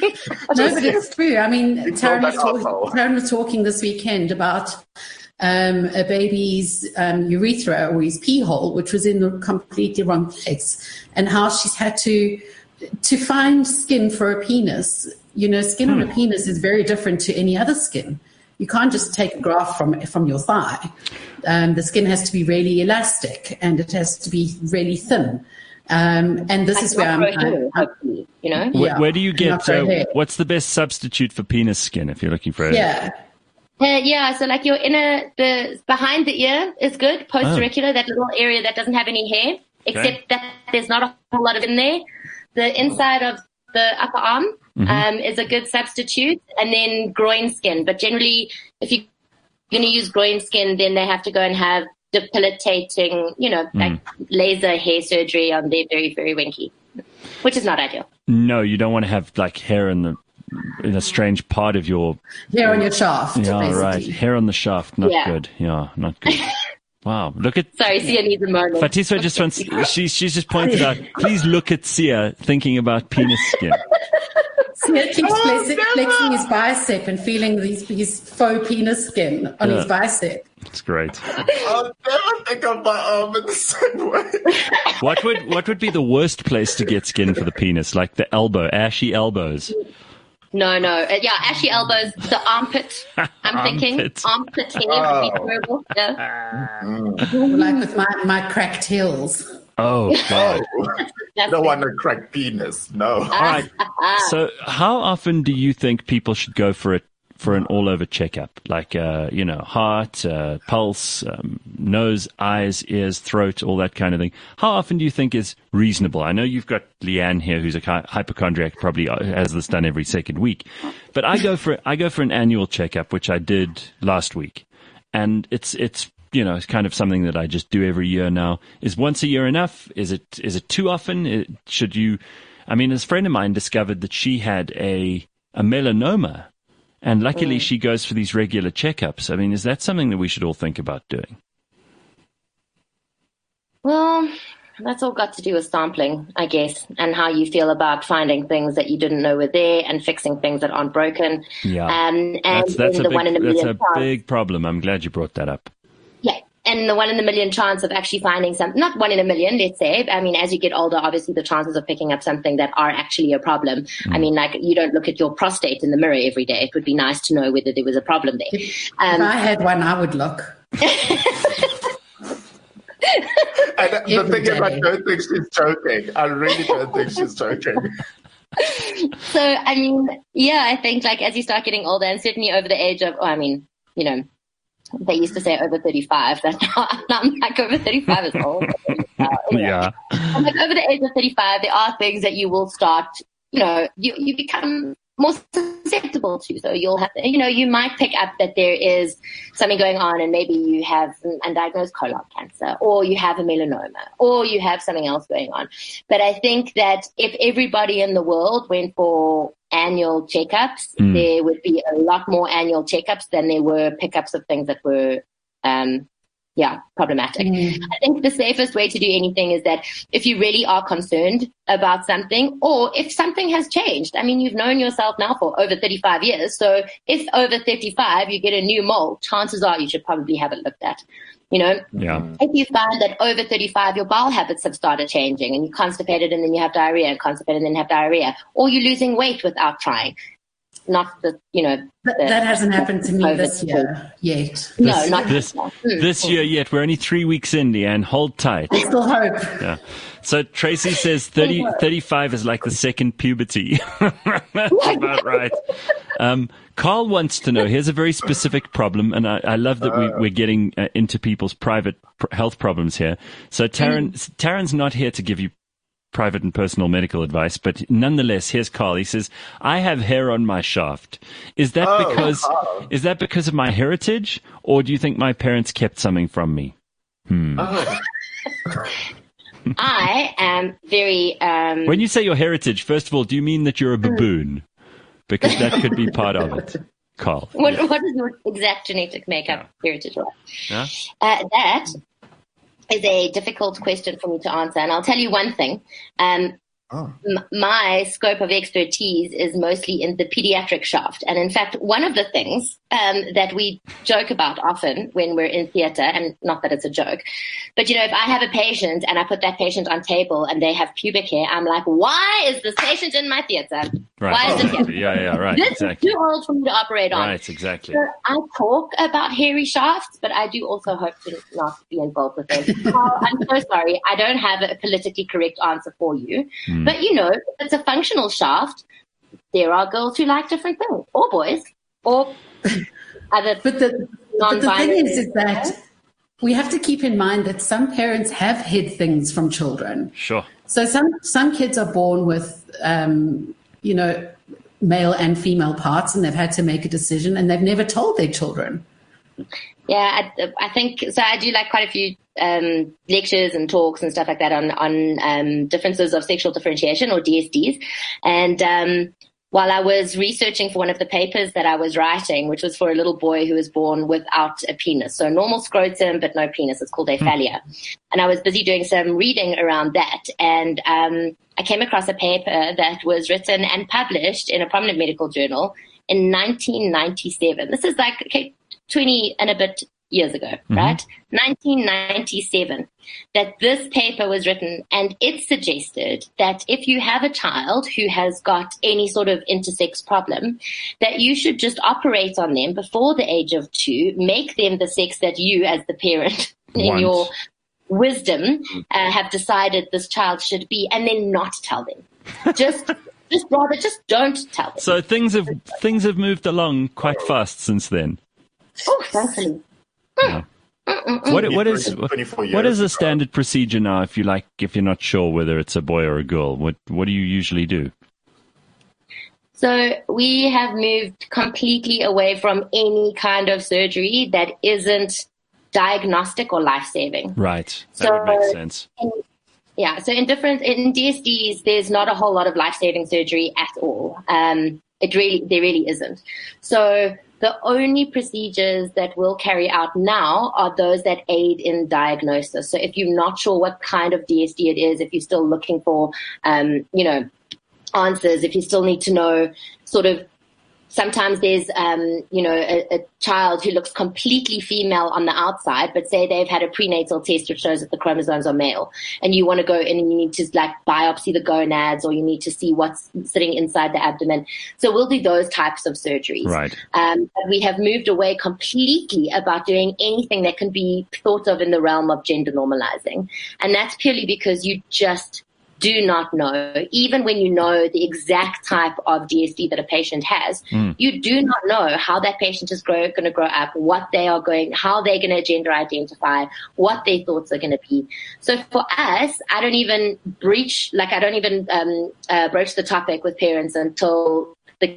but it's true. I mean, Taryn was, talk- Taryn was talking this weekend about um, a baby's um, urethra or his pee hole, which was in the completely wrong place, and how she's had to to find skin for a penis. You know, skin hmm. on a penis is very different to any other skin. You can't just take a graft from from your thigh. Um, the skin has to be really elastic and it has to be really thin. Um, and this like is where I'm, hair, I'm, hopefully, you know. Where, yeah, where do you get? Uh, what's the best substitute for penis skin if you're looking for it? Yeah. Uh, yeah, so like your inner, the behind the ear is good, post-auricular, oh. that little area that doesn't have any hair, except okay. that there's not a whole lot of in there. The inside of the upper arm mm-hmm. um, is a good substitute, and then groin skin. But generally, if you're going to use groin skin, then they have to go and have depilating, you know, like mm. laser hair surgery on their very, very winky, which is not ideal. No, you don't want to have like hair in the in a strange part of your hair on your shaft. Yeah, basically. right. Hair on the shaft, not yeah. good. Yeah, not good. Wow, look at sorry, Sia needs a moment. Fatiswa just wants. She she's just pointed out. Please look at Sia thinking about penis skin. Sia keeps oh, flexing, flexing his bicep and feeling his, his faux penis skin on yeah. his bicep. It's great. I'll never think of my arm in the same way. What would what would be the worst place to get skin for the penis? Like the elbow, ashy elbows. No, no. Uh, yeah, ashy elbows, the armpit, I'm armpit. thinking. Armpit hair oh. would be terrible. Yeah. Mm. Like with my, my cracked heels. Oh, God. You don't want a cracked penis. No. All right. So how often do you think people should go for a for an all-over checkup, like, uh, you know, heart, uh, pulse, um, nose, eyes, ears, throat, all that kind of thing? How often do you think is reasonable? I know you've got Leanne here, who's a hypochondriac, probably has this done every second week. But I go for I go for an annual checkup, which I did last week. And it's, it's you know, it's kind of something that I just do every year now. Is once a year enough? Is it is it too often? It, should you... I mean, a friend of mine discovered that she had a a melanoma. And luckily, mm. she goes for these regular checkups. I mean, is that something that we should all think about doing? Well, that's all got to do with sampling, I guess, and how you feel about finding things that you didn't know were there and fixing things that aren't broken. Yeah, um, and that's, that's the a, big, one in a million that's a chance, big problem. I'm glad you brought that up. Yeah, and the one in a million chance of actually finding something, not one in a million, let's say. I mean, as you get older, obviously the chances of picking up something that are actually a problem. Mm. I mean, like, you don't look at your prostate in the mirror every day. It would be nice to know whether there was a problem there. If, um, if I had one, I would look. And the thing is, I don't think she's joking. I really don't think she's joking. So, I mean, yeah, I think, like, as you start getting older, and certainly over the age of, oh, I mean, you know, they used to say over thirty-five. That now I'm like, over thirty-five is old. Uh, anyway. Yeah. I'm like, over the age of thirty-five, there are things that you will start, you know, you, you become more susceptible to. So you'll have, you know, you might pick up that there is something going on, and maybe you have an undiagnosed colon cancer, or you have a melanoma, or you have something else going on. But I think that if everybody in the world went for annual checkups, mm. there would be a lot more annual checkups than there were pickups of things that were, um, yeah, problematic. Mm. I think the safest way to do anything is that if you really are concerned about something, or if something has changed. I mean, you've known yourself now for over thirty-five years. So if over thirty-five you get a new mole, chances are you should probably have it looked at. You know, yeah. If you find that over thirty-five your bowel habits have started changing, and you're constipated and then you have diarrhea, and constipated and then have diarrhea, or you're losing weight without trying. Not the, you know. That, the, that hasn't happened to me COVID this year yet. No, this, not this, this year yet. We're only three weeks in, Leanne. Hold tight. I still hope. Yeah. So Tracy says thirty, thirty-five is like the second puberty. That's about right. Um, Carl wants to know, here's a very specific problem, and I, I love that we, we're getting uh, into people's private pr- health problems here. So Taryn, mm. Taryn's not here to give you private and personal medical advice, but nonetheless, here's Carl. He says, I have hair on my shaft. Is that oh, because oh. is that because of my heritage, or do you think my parents kept something from me? Hmm. Oh. I am very... Um... When you say your heritage, first of all, do you mean that you're a baboon? Because that could be part of it. Carl. What, yeah. what is your exact genetic makeup, yeah. heritage? Yeah? Uh, that is a difficult question for me to answer. And I'll tell you one thing. Um, oh. m- my scope of expertise is mostly in the pediatric shaft. And in fact, one of the things um, that we joke about often when we're in theatre, and not that it's a joke, but, you know, if I have a patient and I put that patient on table and they have pubic hair, I'm like, why is this patient in my theatre? Right. Why is it here? Yeah, yeah, right. This exactly. is too old for me to operate on. Right, exactly. So I talk about hairy shafts, but I do also hope to not be involved with them. Oh, I'm so sorry. I don't have a politically correct answer for you. Mm. But, you know, if it's a functional shaft, there are girls who like different things, or boys, or other but the, but the thing is, is that we have to keep in mind that some parents have hid things from children. Sure. So some, some kids are born with, um, you know, male and female parts, and they've had to make a decision, and they've never told their children. Yeah, I, I think so. I do like quite a few um, lectures and talks and stuff like that on on um, differences of sexual differentiation, or D S Ds. And um, while I was researching for one of the papers that I was writing, which was for a little boy who was born without a penis, so normal scrotum but no penis, it's called aphalia. Mm. And I was busy doing some reading around that, and um, I came across a paper that was written and published in a prominent medical journal in nineteen ninety-seven. This is like okay, twenty and a bit years ago, mm-hmm. right? nineteen ninety-seven, that this paper was written, and it suggested that if you have a child who has got any sort of intersex problem, that you should just operate on them before the age of two, make them the sex that you as the parent in Want. your wisdom uh, have decided this child should be, and then not tell them. Just just rather just don't tell them. So things have things have moved along quite fast since then. Oh, thankfully. Yeah. What what is what is the standard procedure now if you like if you're not sure whether it's a boy or a girl? What what do you usually do? So we have moved completely away from any kind of surgery that isn't diagnostic or life-saving. Right. That so would make sense. In, yeah. So in different in D S Ds, there's not a whole lot of life-saving surgery at all. Um, it really there really isn't. So The only procedures that we'll carry out now are those that aid in diagnosis. So if you're not sure what kind of D S D it is, if you're still looking for, um, you know, answers, if you still need to know sort of, sometimes there's, um, you know, a, a child who looks completely female on the outside, but say they've had a prenatal test which shows that the chromosomes are male, and you want to go in and you need to like biopsy the gonads, or you need to see what's sitting inside the abdomen. So we'll do those types of surgeries. Right. Um, but we have moved away completely about doing anything that can be thought of in the realm of gender normalizing. And that's purely because you just do not know, even when you know the exact type of D S D that a patient has, mm. you do not know how that patient is grow, going to grow up, what they are going, how they're going to gender identify, what their thoughts are going to be. So for us, I don't even breach, like I don't even um, uh, broach the topic with parents until the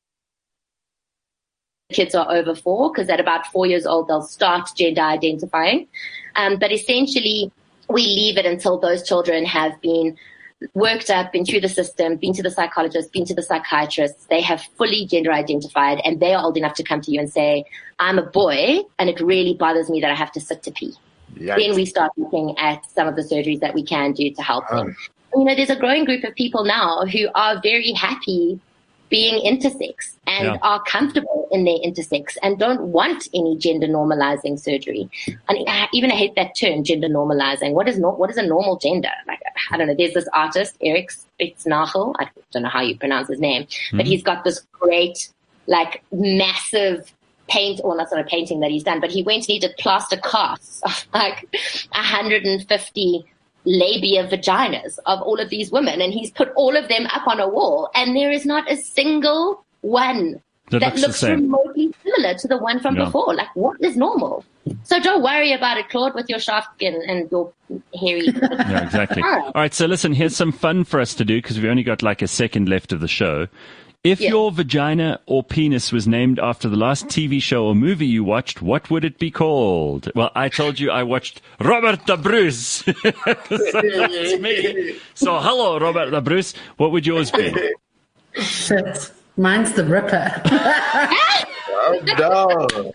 kids are over four, because at about four years old, they'll start gender identifying. Um, but essentially, we leave it until those children have been worked up, been through the system, been to the psychologist, been to the psychiatrist. They have fully gender identified, and they are old enough to come to you and say, I'm a boy, and it really bothers me that I have to sit to pee. Yikes. Then we start looking at some of the surgeries that we can do to help them. You know, there's a growing group of people now who are very happy being intersex and yeah. are comfortable in their intersex and don't want any gender normalizing surgery. And I, even I hate that term, gender normalizing. What is no, what is a normal gender? Like, I don't know. There's this artist, Eric Spitznagel. I don't know how you pronounce his name, mm-hmm. but he's got this great, like, massive paint, or not sort of painting that he's done, but he went and he did plaster casts of like one hundred fifty labia vaginas of all of these women, and he's put all of them up on a wall, and there is not a single one that, that looks, looks remotely similar to the one from yeah. before. Like, what is normal? So don't worry about it, Claude, with your shaft skin and your hairy. Yeah, exactly. All right. All right, so listen, here's some fun for us to do, because we've only got like a second left of the show. If yeah. your vagina or penis was named after the last T V show or movie you watched, what would it be called? Well, I told you I watched Robert the Bruce. So that's me. So hello, Robert the Bruce. What would yours be? Shit. Mine's the Ripper. Oh, no.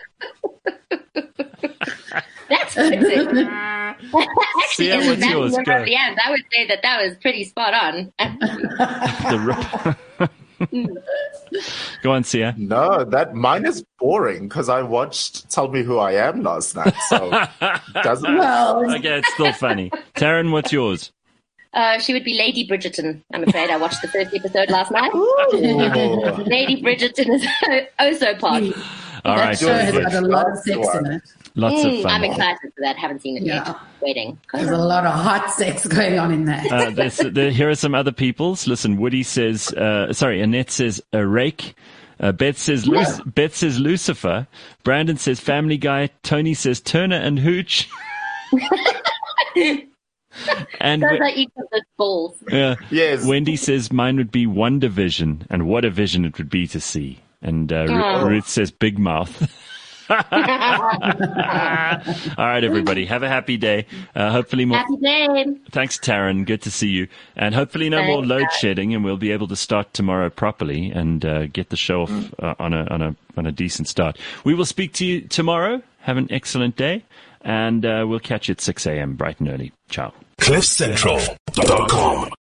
That's crazy. Actually, yeah, what's yours? Go. At the end, I would say that that was pretty spot on. The Ripper. Go on, Sia. No, that mine is boring because I watched Tell Me Who I Am last night, so doesn't well. Okay, it's still funny. Taryn, what's yours? Uh, she would be Lady Bridgerton. I'm afraid I watched the first episode last night. Lady Bridgerton is oh so pod. All right, that show has got a lot of sex in it. Lots mm, of fun. I'm excited for that. Haven't seen it yeah. yet. Waiting. There's a lot of hot sex going on in that. Uh, there's, there, here are some other people's. Listen, Woody says, uh, sorry, Annette says a rake. Uh, Beth says Lu- yeah. Beth says Lucifer. Brandon says Family Guy. Tony says Turner and Hooch. And Sounds like each of those balls. Yeah. Yes. Wendy says mine would be One Division, and what a vision it would be to see. And uh, oh. Ruth says Big Mouth. All right, everybody. Have a happy day. Uh, hopefully more. Happy day. Thanks, Taryn. Good to see you. And hopefully no Thanks, more load shedding, and we'll be able to start tomorrow properly and uh, get the show off uh, on a on a on a decent start. We will speak to you tomorrow. Have an excellent day, and uh, we'll catch you at six a.m. bright and early. Ciao. cliff central dot com